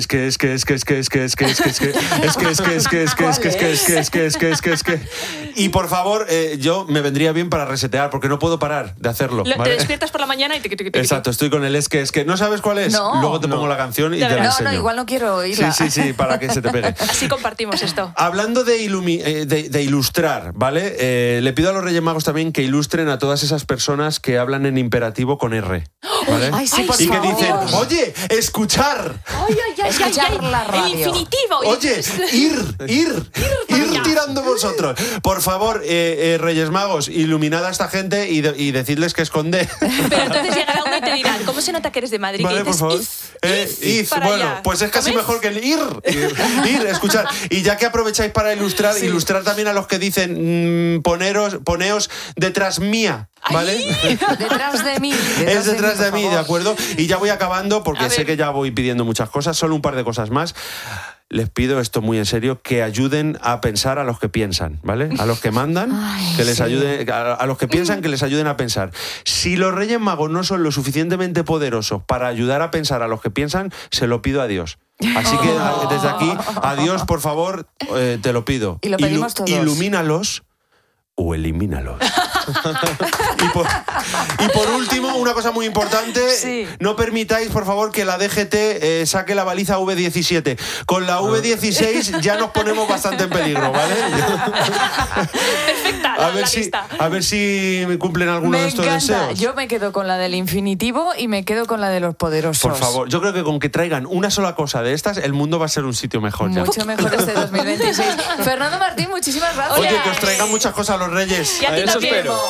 y por favor, yo me vendría bien para resetear, porque no puedo parar de hacerlo. ¿Vale? Te despiertas por la mañana y Exacto, estoy con el es que ¿no sabes cuál es? No, luego te pongo la canción y te la enseño. No, igual no quiero oírla. Sí, para que se te pegue. Así compartimos esto. Hablando de ilustrar, ¿vale? Le pido a los Reyes Magos también que ilustren a todas esas personas que hablan en imperativo con R, ¿vale? Ay, sí, por y que favor. dicen, oye, escuchar. Escuchar la radio. El infinitivo. Oye, ir tirando vosotros. Por favor, Reyes Magos, iluminad a esta gente y decidles que esconde. Pero entonces llegará uno y te dirán, ¿cómo se nota que eres de Madrid? Vale, por favor. Bueno, allá. pues es casi mejor que el ir, escuchar. Y ya que aprovecháis para ilustrar también a los que dicen poneos detrás mía, ¿vale? Detrás de mí. Es detrás de mí, ¿de acuerdo? Y ya voy acabando porque sé que ya voy pidiendo muchas cosas, solo un par de cosas más. Les pido esto muy en serio, que ayuden a pensar a los que piensan, ¿vale? A los que mandan, que les ayuden, a los que piensan, que les ayuden a pensar. Si los Reyes Magos no son lo suficientemente poderosos para ayudar a pensar a los que piensan, se lo pido a Dios. Así que desde aquí, a Dios, por favor, te lo pido. Y lo pedimos todos. Ilumínalos o elimínalos. Y por último, una cosa muy importante, no permitáis, por favor, que la DGT saque la baliza V17. Con la V16 ya nos ponemos bastante en peligro, ¿vale? Perfecta a ver si me cumplen alguno de estos deseos. Yo me quedo con la del infinitivo y me quedo con la de los poderosos. Por favor, yo creo que con que traigan una sola cosa de estas, el mundo va a ser un sitio mejor. Mucho mejor este 2026. Fernando Martín, muchísimas gracias. Oye, que os traigan muchas cosas a los Reyes. Y a ti también. Espero.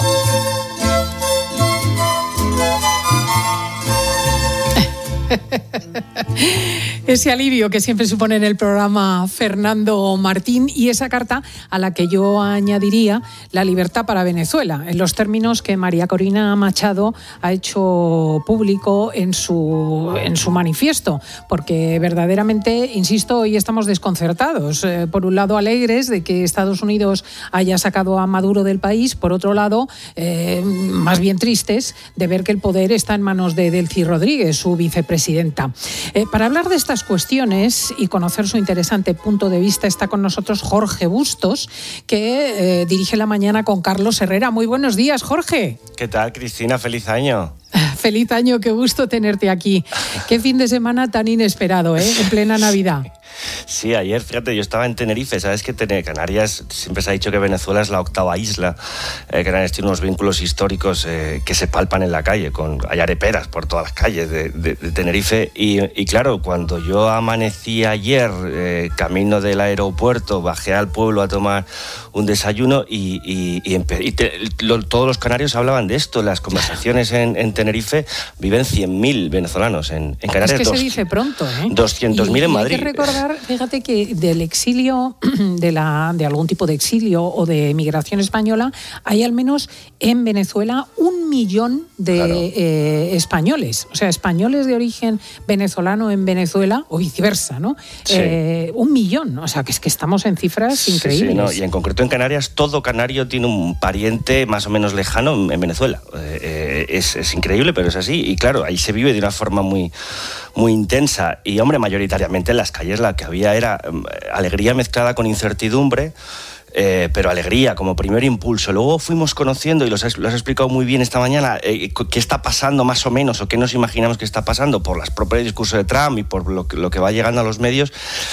Ese alivio que siempre supone en el programa Fernando Martín y esa carta a la que yo añadiría la libertad para Venezuela, en los términos que María Corina Machado ha hecho público en su manifiesto, porque verdaderamente, insisto, hoy estamos desconcertados. Por un lado, alegres de que Estados Unidos haya sacado a Maduro del país, por otro lado, más bien tristes de ver que el poder está en manos de Delcy Rodríguez, su vicepresidenta. Para hablar de estas cuestiones y conocer su interesante punto de vista está con nosotros Jorge Bustos, que dirige La Mañana con Carlos Herrera. Muy buenos días, Jorge. ¿Qué tal, Cristina? ¡Feliz año! Feliz año, qué gusto tenerte aquí. Qué fin de semana tan inesperado, en plena Navidad. Sí, ayer, fíjate, yo estaba en Tenerife, sabes que Canarias, siempre se ha dicho que Venezuela es la octava isla, Canarias tiene unos vínculos históricos que se palpan en la calle, hay areperas por todas las calles de Tenerife, y claro, cuando yo amanecí ayer, camino del aeropuerto, bajé al pueblo a tomar un desayuno todos los canarios hablaban de esto, las conversaciones en Tenerife, viven 100.000 venezolanos, en Canarias. Es que se dice pronto, 200.000 en Madrid. Hay que recordar, fíjate que del exilio, de algún tipo de exilio o de migración española, hay al menos en Venezuela 1 millón de españoles, o sea, españoles de origen venezolano en Venezuela o viceversa, ¿no? Sí. 1 millón, o sea, que es que estamos en cifras increíbles. Sí, no, y en concreto en Canarias, todo canario tiene un pariente más o menos lejano en Venezuela. Es increíble, pero es así. Y claro, ahí se vive de una forma muy, muy intensa. Y, hombre, mayoritariamente en las calles la que había era alegría mezclada con incertidumbre. pero alegría como primer impulso. Luego fuimos conociendo, y lo has explicado muy bien esta mañana, qué está pasando más o menos, o qué nos imaginamos que está pasando por las propias discursos de Trump y por lo que va llegando a los medios,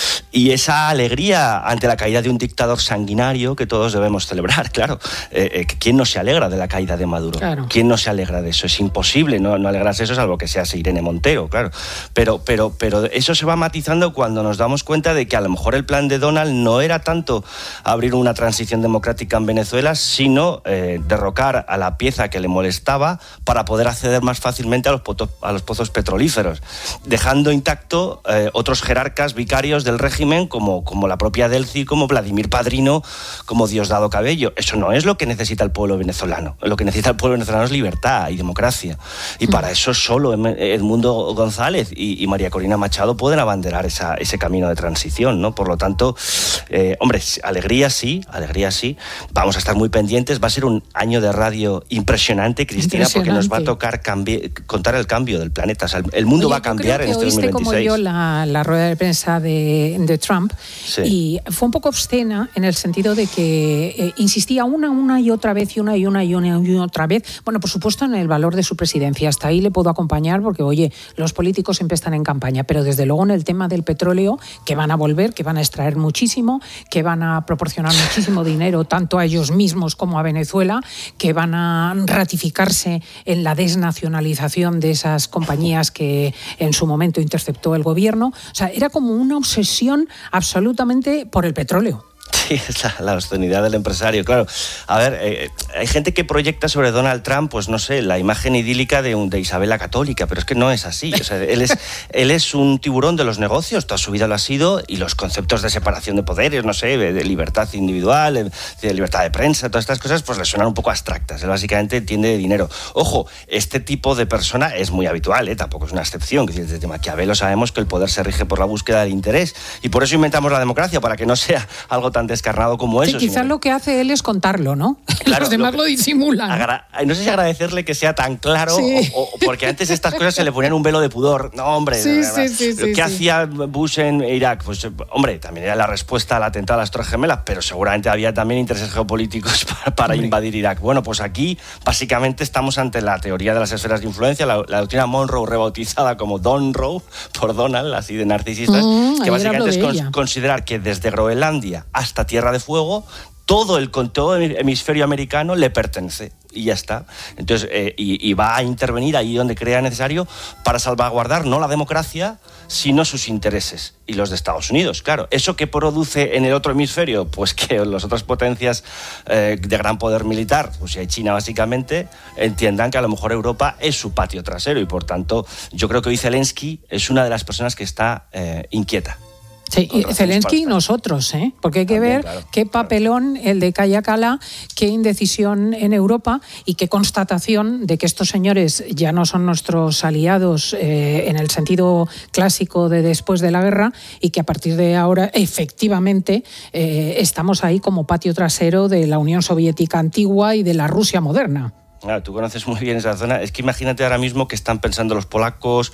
y esa alegría ante la caída de un dictador sanguinario que todos debemos celebrar, claro. ¿Quién no se alegra de la caída de Maduro? Claro. ¿Quién no se alegra de eso? Es imposible no alegrarse de eso, salvo que seas Irene Montero, claro. Pero eso se va matizando cuando nos damos cuenta de que a lo mejor el plan de Donald no era tanto abrir una transición democrática en Venezuela, sino derrocar a la pieza que le molestaba para poder acceder más fácilmente a los pozos petrolíferos, dejando intacto otros jerarcas vicarios del régimen como la propia Delcy, como Vladimir Padrino, como Diosdado Cabello. Eso no es lo que necesita el pueblo venezolano. Lo que necesita el pueblo venezolano es libertad y democracia. Y para eso solo Edmundo González y María Corina Machado pueden abanderar ese camino de transición, ¿no? Por lo tanto, hombre, alegría sí. Vamos a estar muy pendientes. Va a ser un año de radio impresionante, Cristina, porque nos va a tocar contar el cambio del planeta. O sea, el mundo va a cambiar en este 2026. Como yo la rueda de prensa de Trump, sí. Y fue un poco obscena en el sentido de que insistía una y otra vez, y una y otra vez. Bueno, por supuesto, en el valor de su presidencia. Hasta ahí le puedo acompañar porque, oye, los políticos siempre están en campaña, pero desde luego en el tema del petróleo, que van a volver, que van a extraer muchísimo, que van a proporcionar muchísimo dinero tanto a ellos mismos como a Venezuela, que van a ratificarse en la desnacionalización de esas compañías que en su momento interceptó el gobierno. O sea, era como una obsesión absolutamente por el petróleo. Sí, es la obscenidad del empresario, claro. A ver, hay gente que proyecta sobre Donald Trump, pues no sé, la imagen idílica de Isabel la Católica, pero es que no es así. O sea, él es un tiburón de los negocios, toda su vida lo ha sido, y los conceptos de separación de poderes, no sé, de libertad individual, de libertad de prensa, todas estas cosas, pues le suenan un poco abstractas. Él básicamente entiende de dinero. Ojo, este tipo de persona es muy habitual, tampoco es una excepción. Desde Maquiavelo sabemos que el poder se rige por la búsqueda del interés, y por eso inventamos la democracia, para que no sea algo tan descarnado como eso. Sí, quizás lo que hace él es contarlo, ¿no? Claro, los demás lo disimulan. No sé si agradecerle que sea tan claro, sí. o porque antes estas cosas se le ponían un velo de pudor. No, hombre, sí, ¿qué hacía Bush en Irak? Pues, hombre, también era la respuesta al atentado a las Torres Gemelas, pero seguramente había también intereses geopolíticos para invadir Irak. Bueno, pues aquí básicamente estamos ante la teoría de las esferas de influencia, la doctrina Monroe, rebautizada como Donroe, por Donald, así de narcisistas, que básicamente es considerar que desde Groenlandia hasta Tierra de Fuego, todo el hemisferio americano le pertenece y ya está. Entonces, y va a intervenir ahí donde crea necesario para salvaguardar no la democracia, sino sus intereses y los de Estados Unidos. Claro, ¿eso qué produce en el otro hemisferio? Pues que las otras potencias de gran poder militar, Rusia y China básicamente, entiendan que a lo mejor Europa es su patio trasero, y por tanto yo creo que hoy Zelensky es una de las personas que está inquieta. Sí, y Zelensky y nosotros, porque hay que ver qué papelón el de Kaja Kallas, qué indecisión en Europa y qué constatación de que estos señores ya no son nuestros aliados en el sentido clásico de después de la guerra, y que a partir de ahora efectivamente estamos ahí como patio trasero de la Unión Soviética antigua y de la Rusia moderna. Claro, tú conoces muy bien esa zona. Es que imagínate ahora mismo que están pensando los polacos,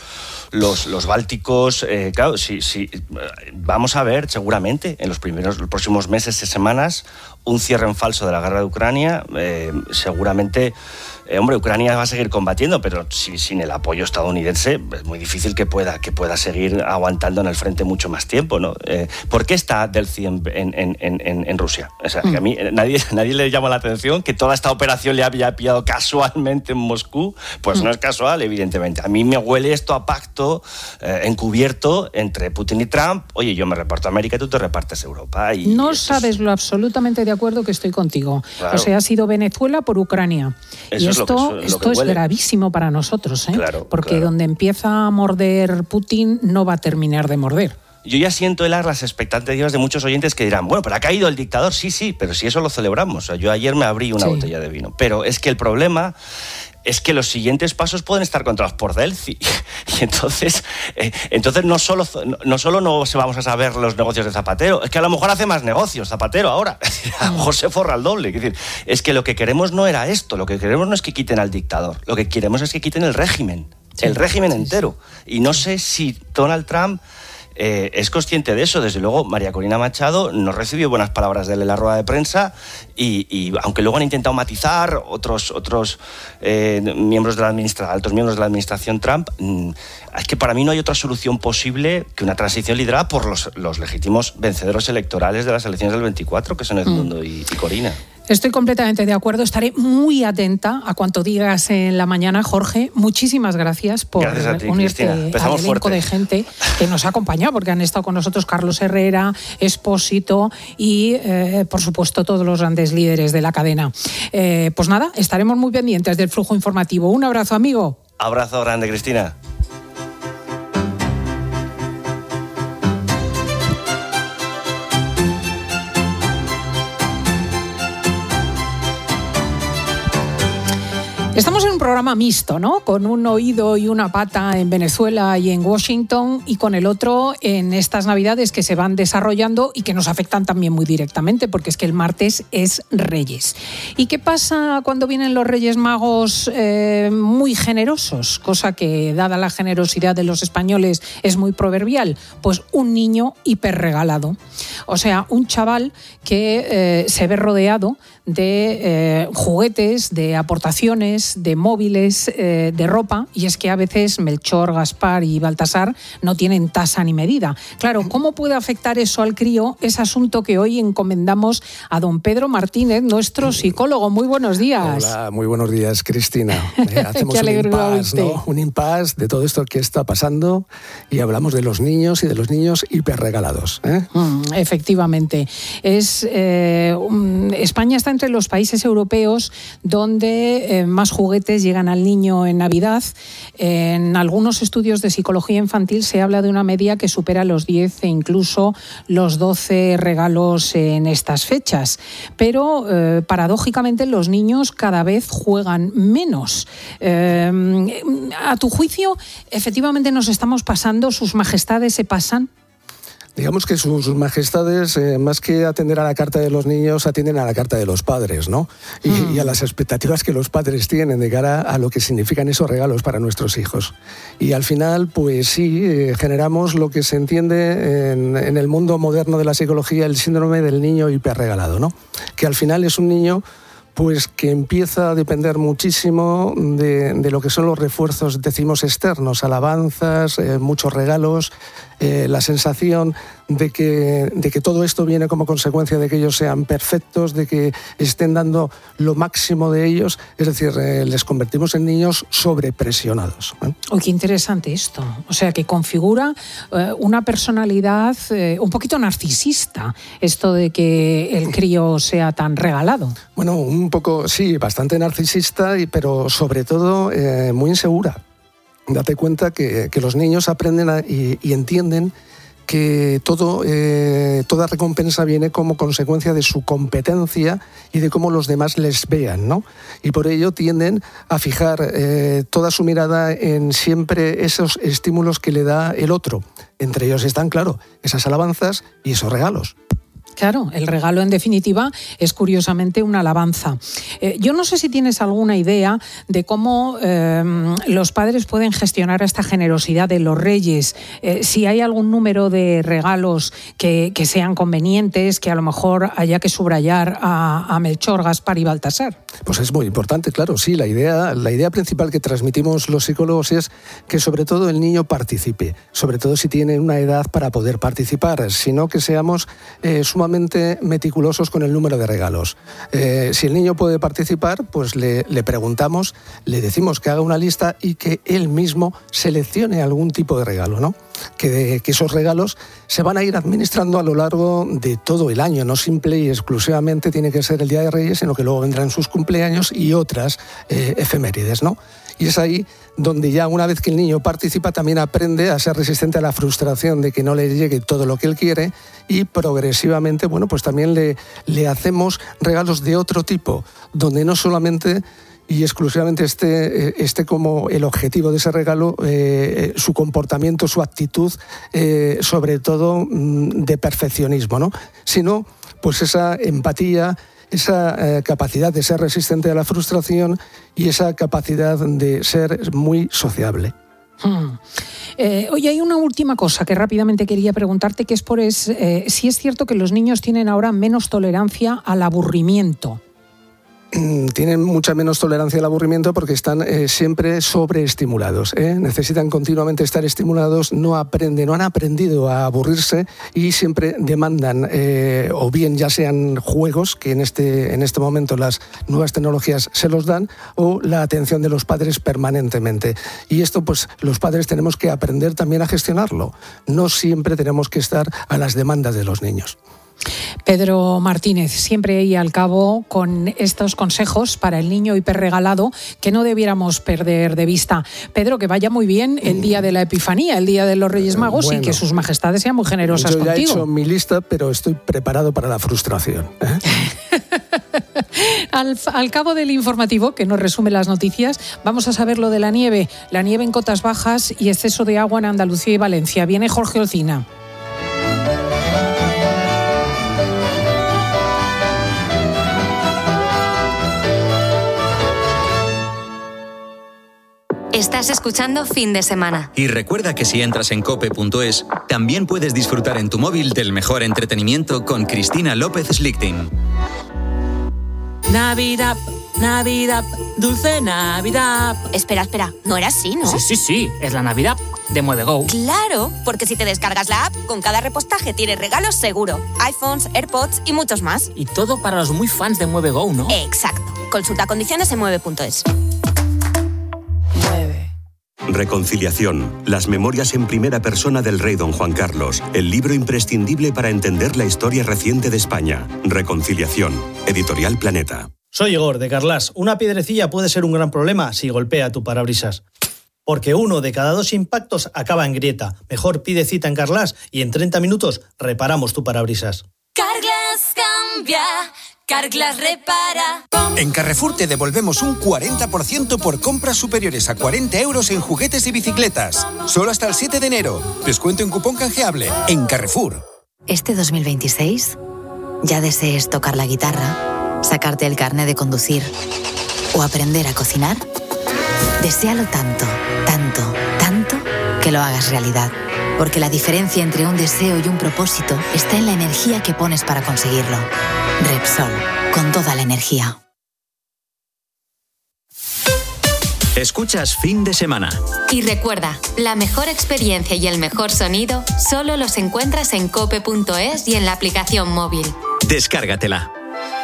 los bálticos. Claro, sí, vamos a ver seguramente en los próximos meses y semanas un cierre en falso de la guerra de Ucrania. Seguramente, Ucrania va a seguir combatiendo, pero sin el apoyo estadounidense es muy difícil que pueda seguir aguantando en el frente mucho más tiempo, ¿no? ¿Por qué está Delcy en Rusia? O sea, que a mí nadie le llama la atención que toda esta operación le había pillado casualmente en Moscú. Pues no es casual, evidentemente. A mí me huele esto a pacto encubierto entre Putin y Trump. Oye, yo me reparto América y tú te repartes Europa. Y no sabes lo absolutamente de acuerdo que estoy contigo. Claro. O sea, ha sido Venezuela por Ucrania. Eso y esto es gravísimo para nosotros, Claro, porque donde empieza a morder Putin no va a terminar de morder. Yo ya siento helar las expectativas de muchos oyentes que dirán, bueno, pero ha caído el dictador. Sí, pero si eso lo celebramos. O sea, yo ayer me abrí una botella de vino. Pero es que el problema es que los siguientes pasos pueden estar controlados por Delcy. Y entonces no solo no vamos a saber los negocios de Zapatero, es que a lo mejor hace más negocios Zapatero ahora. A lo mejor se forra al doble. Es decir, es que lo que queremos no era esto. Lo que queremos no es que quiten al dictador. Lo que queremos es que quiten el régimen. El régimen entero. Y no sé si Donald Trump es consciente de eso. Desde luego, María Corina Machado no recibió buenas palabras de él en la rueda de prensa y aunque luego han intentado matizar otros miembros de altos miembros de la administración Trump, es que para mí no hay otra solución posible que una transición liderada por los legítimos vencedores electorales de las elecciones del 24, que son Edmundo y Corina. Estoy completamente de acuerdo. Estaré muy atenta a cuanto digas en la mañana, Jorge. Muchísimas gracias por unirte al elenco de gente que nos ha acompañado, porque han estado con nosotros Carlos Herrera, Expósito y, por supuesto, todos los grandes líderes de la cadena. Pues nada, estaremos muy pendientes del flujo informativo. Un abrazo, amigo. Abrazo grande, Cristina. Estamos en un programa mixto, ¿no? Con un oído y una pata en Venezuela y en Washington y con el otro en estas Navidades que se van desarrollando y que nos afectan también muy directamente, porque es que el martes es Reyes. ¿Y qué pasa cuando vienen los Reyes Magos muy generosos? Cosa que, dada la generosidad de los españoles, es muy proverbial. Pues un niño hiperregalado. O sea, un chaval que se ve rodeado de juguetes, de aportaciones, de móviles, de ropa, y es que a veces Melchor, Gaspar y Baltasar no tienen tasa ni medida. Claro, ¿cómo puede afectar eso al crío? Es asunto que hoy encomendamos a don Pedro Martínez, nuestro psicólogo. Muy buenos días. Hola, muy buenos días, Cristina. Hacemos un impasse, ¿no? Un impasse de todo esto que está pasando y hablamos de los niños y de los niños hiperregalados. Efectivamente. España está entre los países europeos donde más juguetes llegan al niño en Navidad. En algunos estudios de psicología infantil se habla de una media que supera los 10 e incluso los 12 regalos en estas fechas. Pero, paradójicamente, los niños cada vez juegan menos. A tu juicio, efectivamente nos estamos pasando, sus majestades se pasan. Digamos que sus majestades, más que atender a la carta de los niños, atienden a la carta de los padres, ¿no? Y a las expectativas que los padres tienen de cara a lo que significan esos regalos para nuestros hijos. Y al final, pues sí, generamos lo que se entiende en el mundo moderno de la psicología, el síndrome del niño hiperregalado, ¿no? Que al final es un niño pues que empieza a depender muchísimo de lo que son los refuerzos, decimos, externos, alabanzas, muchos regalos, la sensación de que todo esto viene como consecuencia de que ellos sean perfectos, de que estén dando lo máximo de ellos, es decir, les convertimos en niños sobrepresionados. ¡Uy, qué interesante esto! O sea, que configura una personalidad un poquito narcisista, esto de que el crío sea tan regalado. Bueno, un poco, sí, bastante narcisista, pero sobre todo muy insegura. Date cuenta que los niños aprenden y entienden que toda recompensa viene como consecuencia de su competencia y de cómo los demás les vean, ¿no? Y por ello tienden a fijar toda su mirada en siempre esos estímulos que le da el otro. Entre ellos están, claro, esas alabanzas y esos regalos. Claro, el regalo en definitiva es curiosamente una alabanza. Yo no sé si tienes alguna idea de cómo los padres pueden gestionar esta generosidad de los reyes, si hay algún número de regalos que sean convenientes, que a lo mejor haya que subrayar a Melchor, Gaspar y Baltasar. Pues es muy importante, claro, sí, la idea principal que transmitimos los psicólogos es que sobre todo el niño participe, sobre todo si tiene una edad para poder participar, sino que seamos sumamente meticulosos con el número de regalos. Si el niño puede participar, pues le preguntamos, le decimos que haga una lista y que él mismo seleccione algún tipo de regalo, ¿no? Que esos regalos se van a ir administrando a lo largo de todo el año, no simple y exclusivamente tiene que ser el Día de Reyes, sino que luego vendrán sus cumpleaños y otras efemérides, ¿no? Y es ahí donde ya una vez que el niño participa también aprende a ser resistente a la frustración de que no le llegue todo lo que él quiere y progresivamente, bueno, pues también le hacemos regalos de otro tipo, donde no solamente y exclusivamente esté como el objetivo de ese regalo su comportamiento, su actitud, sobre todo de perfeccionismo, ¿no? Sino pues esa empatía, esa capacidad de ser resistente a la frustración y esa capacidad de ser muy sociable. Oye, hay una última cosa que rápidamente quería preguntarte, que es si es cierto que los niños tienen ahora menos tolerancia al aburrimiento. Tienen mucha menos tolerancia al aburrimiento porque están siempre sobreestimulados. Necesitan continuamente estar estimulados, no han aprendido a aburrirse y siempre demandan, o bien ya sean juegos, que en este momento las nuevas tecnologías se los dan, o la atención de los padres permanentemente. Y esto, pues, los padres tenemos que aprender también a gestionarlo. No siempre tenemos que estar a las demandas de los niños. Pedro Martínez, siempre ahí al cabo con estos consejos para el niño hiperregalado que no debiéramos perder de vista. Pedro, que vaya muy bien el día de la Epifanía, el día de los Reyes Magos, y que sus majestades sean muy generosas contigo. Yo ya he hecho mi lista, pero estoy preparado para la frustración. Al cabo del informativo, que nos resume las noticias, vamos a saber lo de la nieve en cotas bajas y exceso de agua en Andalucía y Valencia. Viene Jorge Olcina. Estás escuchando Fin de Semana. Y recuerda que si entras en cope.es, también puedes disfrutar en tu móvil del mejor entretenimiento con Cristina López Slichting. Navidad, Navidad, dulce Navidad. Espera, no era así, ¿no? Sí, es la Navidad de MueveGo. Claro, porque si te descargas la app, con cada repostaje tienes regalos seguro. iPhones, AirPods y muchos más. Y todo para los muy fans de MueveGo, ¿no? Exacto. Consulta condiciones en mueve.es. Reconciliación. Las memorias en primera persona del rey don Juan Carlos. El libro imprescindible para entender la historia reciente de España. Reconciliación. Editorial Planeta. Soy Igor, de Carlas. Una piedrecilla puede ser un gran problema si golpea tu parabrisas. Porque 1 de cada 2 impactos acaba en grieta. Mejor pide cita en Carlas y en 30 minutos reparamos tu parabrisas. Carglass cambia, Carglass repara. En Carrefour te devolvemos un 40% por compras superiores a 40 euros en juguetes y bicicletas. Solo hasta el 7 de enero. Descuento en cupón canjeable. En Carrefour. Este 2026 ya desees tocar la guitarra, sacarte el carnet de conducir o aprender a cocinar. Deséalo tanto, tanto, tanto que lo hagas realidad. Porque la diferencia entre un deseo y un propósito está en la energía que pones para conseguirlo. Repsol, con toda la energía. Escuchas Fin de Semana. Y recuerda, la mejor experiencia y el mejor sonido solo los encuentras en cope.es y en la aplicación móvil. Descárgatela.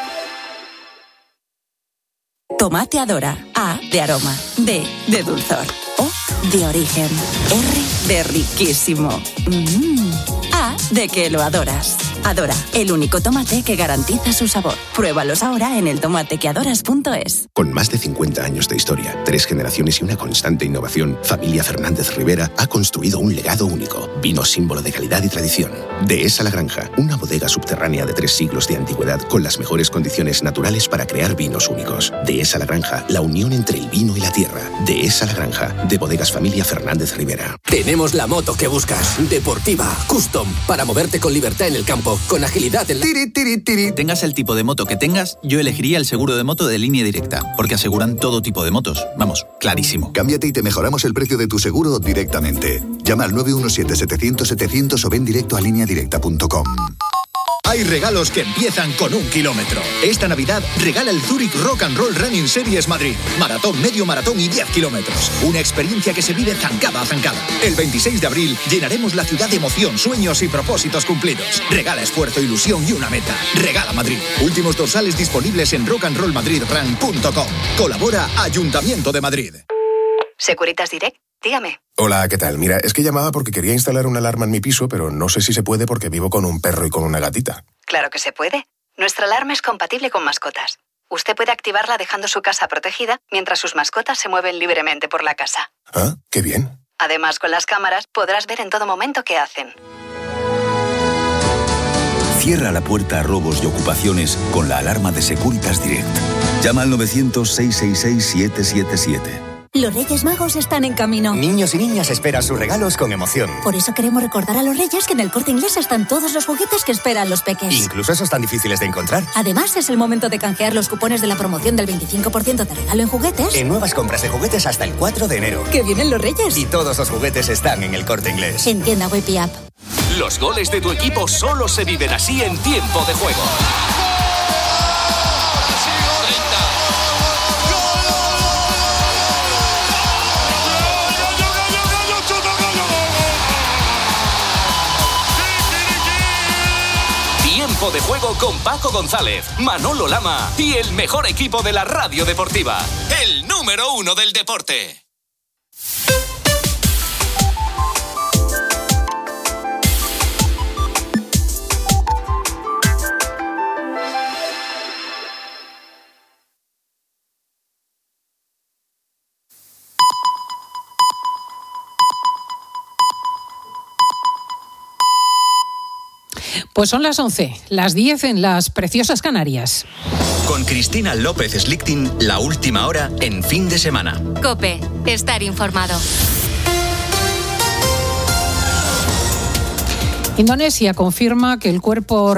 Tomate Adora. A de aroma. D de dulzor. O de origen. R de riquísimo. A de que lo adoras. Adora, el único tomate que garantiza su sabor. Pruébalos ahora en eltomatequeadoras.es. Con más de 50 años de historia, 3 generaciones y una constante innovación, Familia Fernández Rivera ha construido un legado único. Vino símbolo de calidad y tradición. Dehesa La Granja, una bodega subterránea de 3 siglos de antigüedad con las mejores condiciones naturales para crear vinos únicos. Dehesa La Granja, la unión entre el vino y la tierra. Dehesa La Granja, de Bodegas Familia Fernández Rivera. Tenemos la moto que buscas. Deportiva, custom, para moverte con libertad en el campo, con agilidad en la... Tengas el tipo de moto que tengas, yo elegiría el seguro de moto de Línea Directa, porque aseguran todo tipo de motos. Vamos, clarísimo. Cámbiate y te mejoramos el precio de tu seguro directamente. Llama al 917-700-700 o ven directo a lineadirecta.com. Hay regalos que empiezan con 1 kilómetro. Esta Navidad regala el Zurich Rock and Roll Running Series Madrid. Maratón, medio maratón y 10 kilómetros. Una experiencia que se vive zancada a zancada. El 26 de abril llenaremos la ciudad de emoción, sueños y propósitos cumplidos. Regala esfuerzo, ilusión y una meta. Regala Madrid. Últimos dorsales disponibles en rockandrollmadridrun.com. Colabora Ayuntamiento de Madrid. Securitas Direct, dígame. Hola, ¿qué tal? Mira, es que llamaba porque quería instalar una alarma en mi piso, pero no sé si se puede porque vivo con un perro y con una gatita. Claro que se puede. Nuestra alarma es compatible con mascotas. Usted puede activarla dejando su casa protegida mientras sus mascotas se mueven libremente por la casa. Ah, qué bien. Además, con las cámaras podrás ver en todo momento qué hacen. Cierra la puerta a robos y ocupaciones con la alarma de Securitas Direct. Llama al 900-666-777. Los Reyes Magos están en camino. Niños y niñas esperan sus regalos con emoción. Por eso queremos recordar a los Reyes que en el Corte Inglés están todos los juguetes que esperan los peques. Incluso esos tan difíciles de encontrar. Además, es el momento de canjear los cupones de la promoción del 25% de regalo en juguetes. En nuevas compras de juguetes hasta el 4 de enero. ¡Que vienen los Reyes! Y todos los juguetes están en el Corte Inglés. En tienda web y app. Los goles de tu equipo solo se viven así en Tiempo de Juego. Tiempo de Juego con Paco González, Manolo Lama y el mejor equipo de la radio deportiva. El número 1 del deporte. Pues son las 11, las 10 en las preciosas Canarias. Con Cristina López Slichting, la última hora en fin de semana. COPE, estar informado. Indonesia confirma que el cuerpo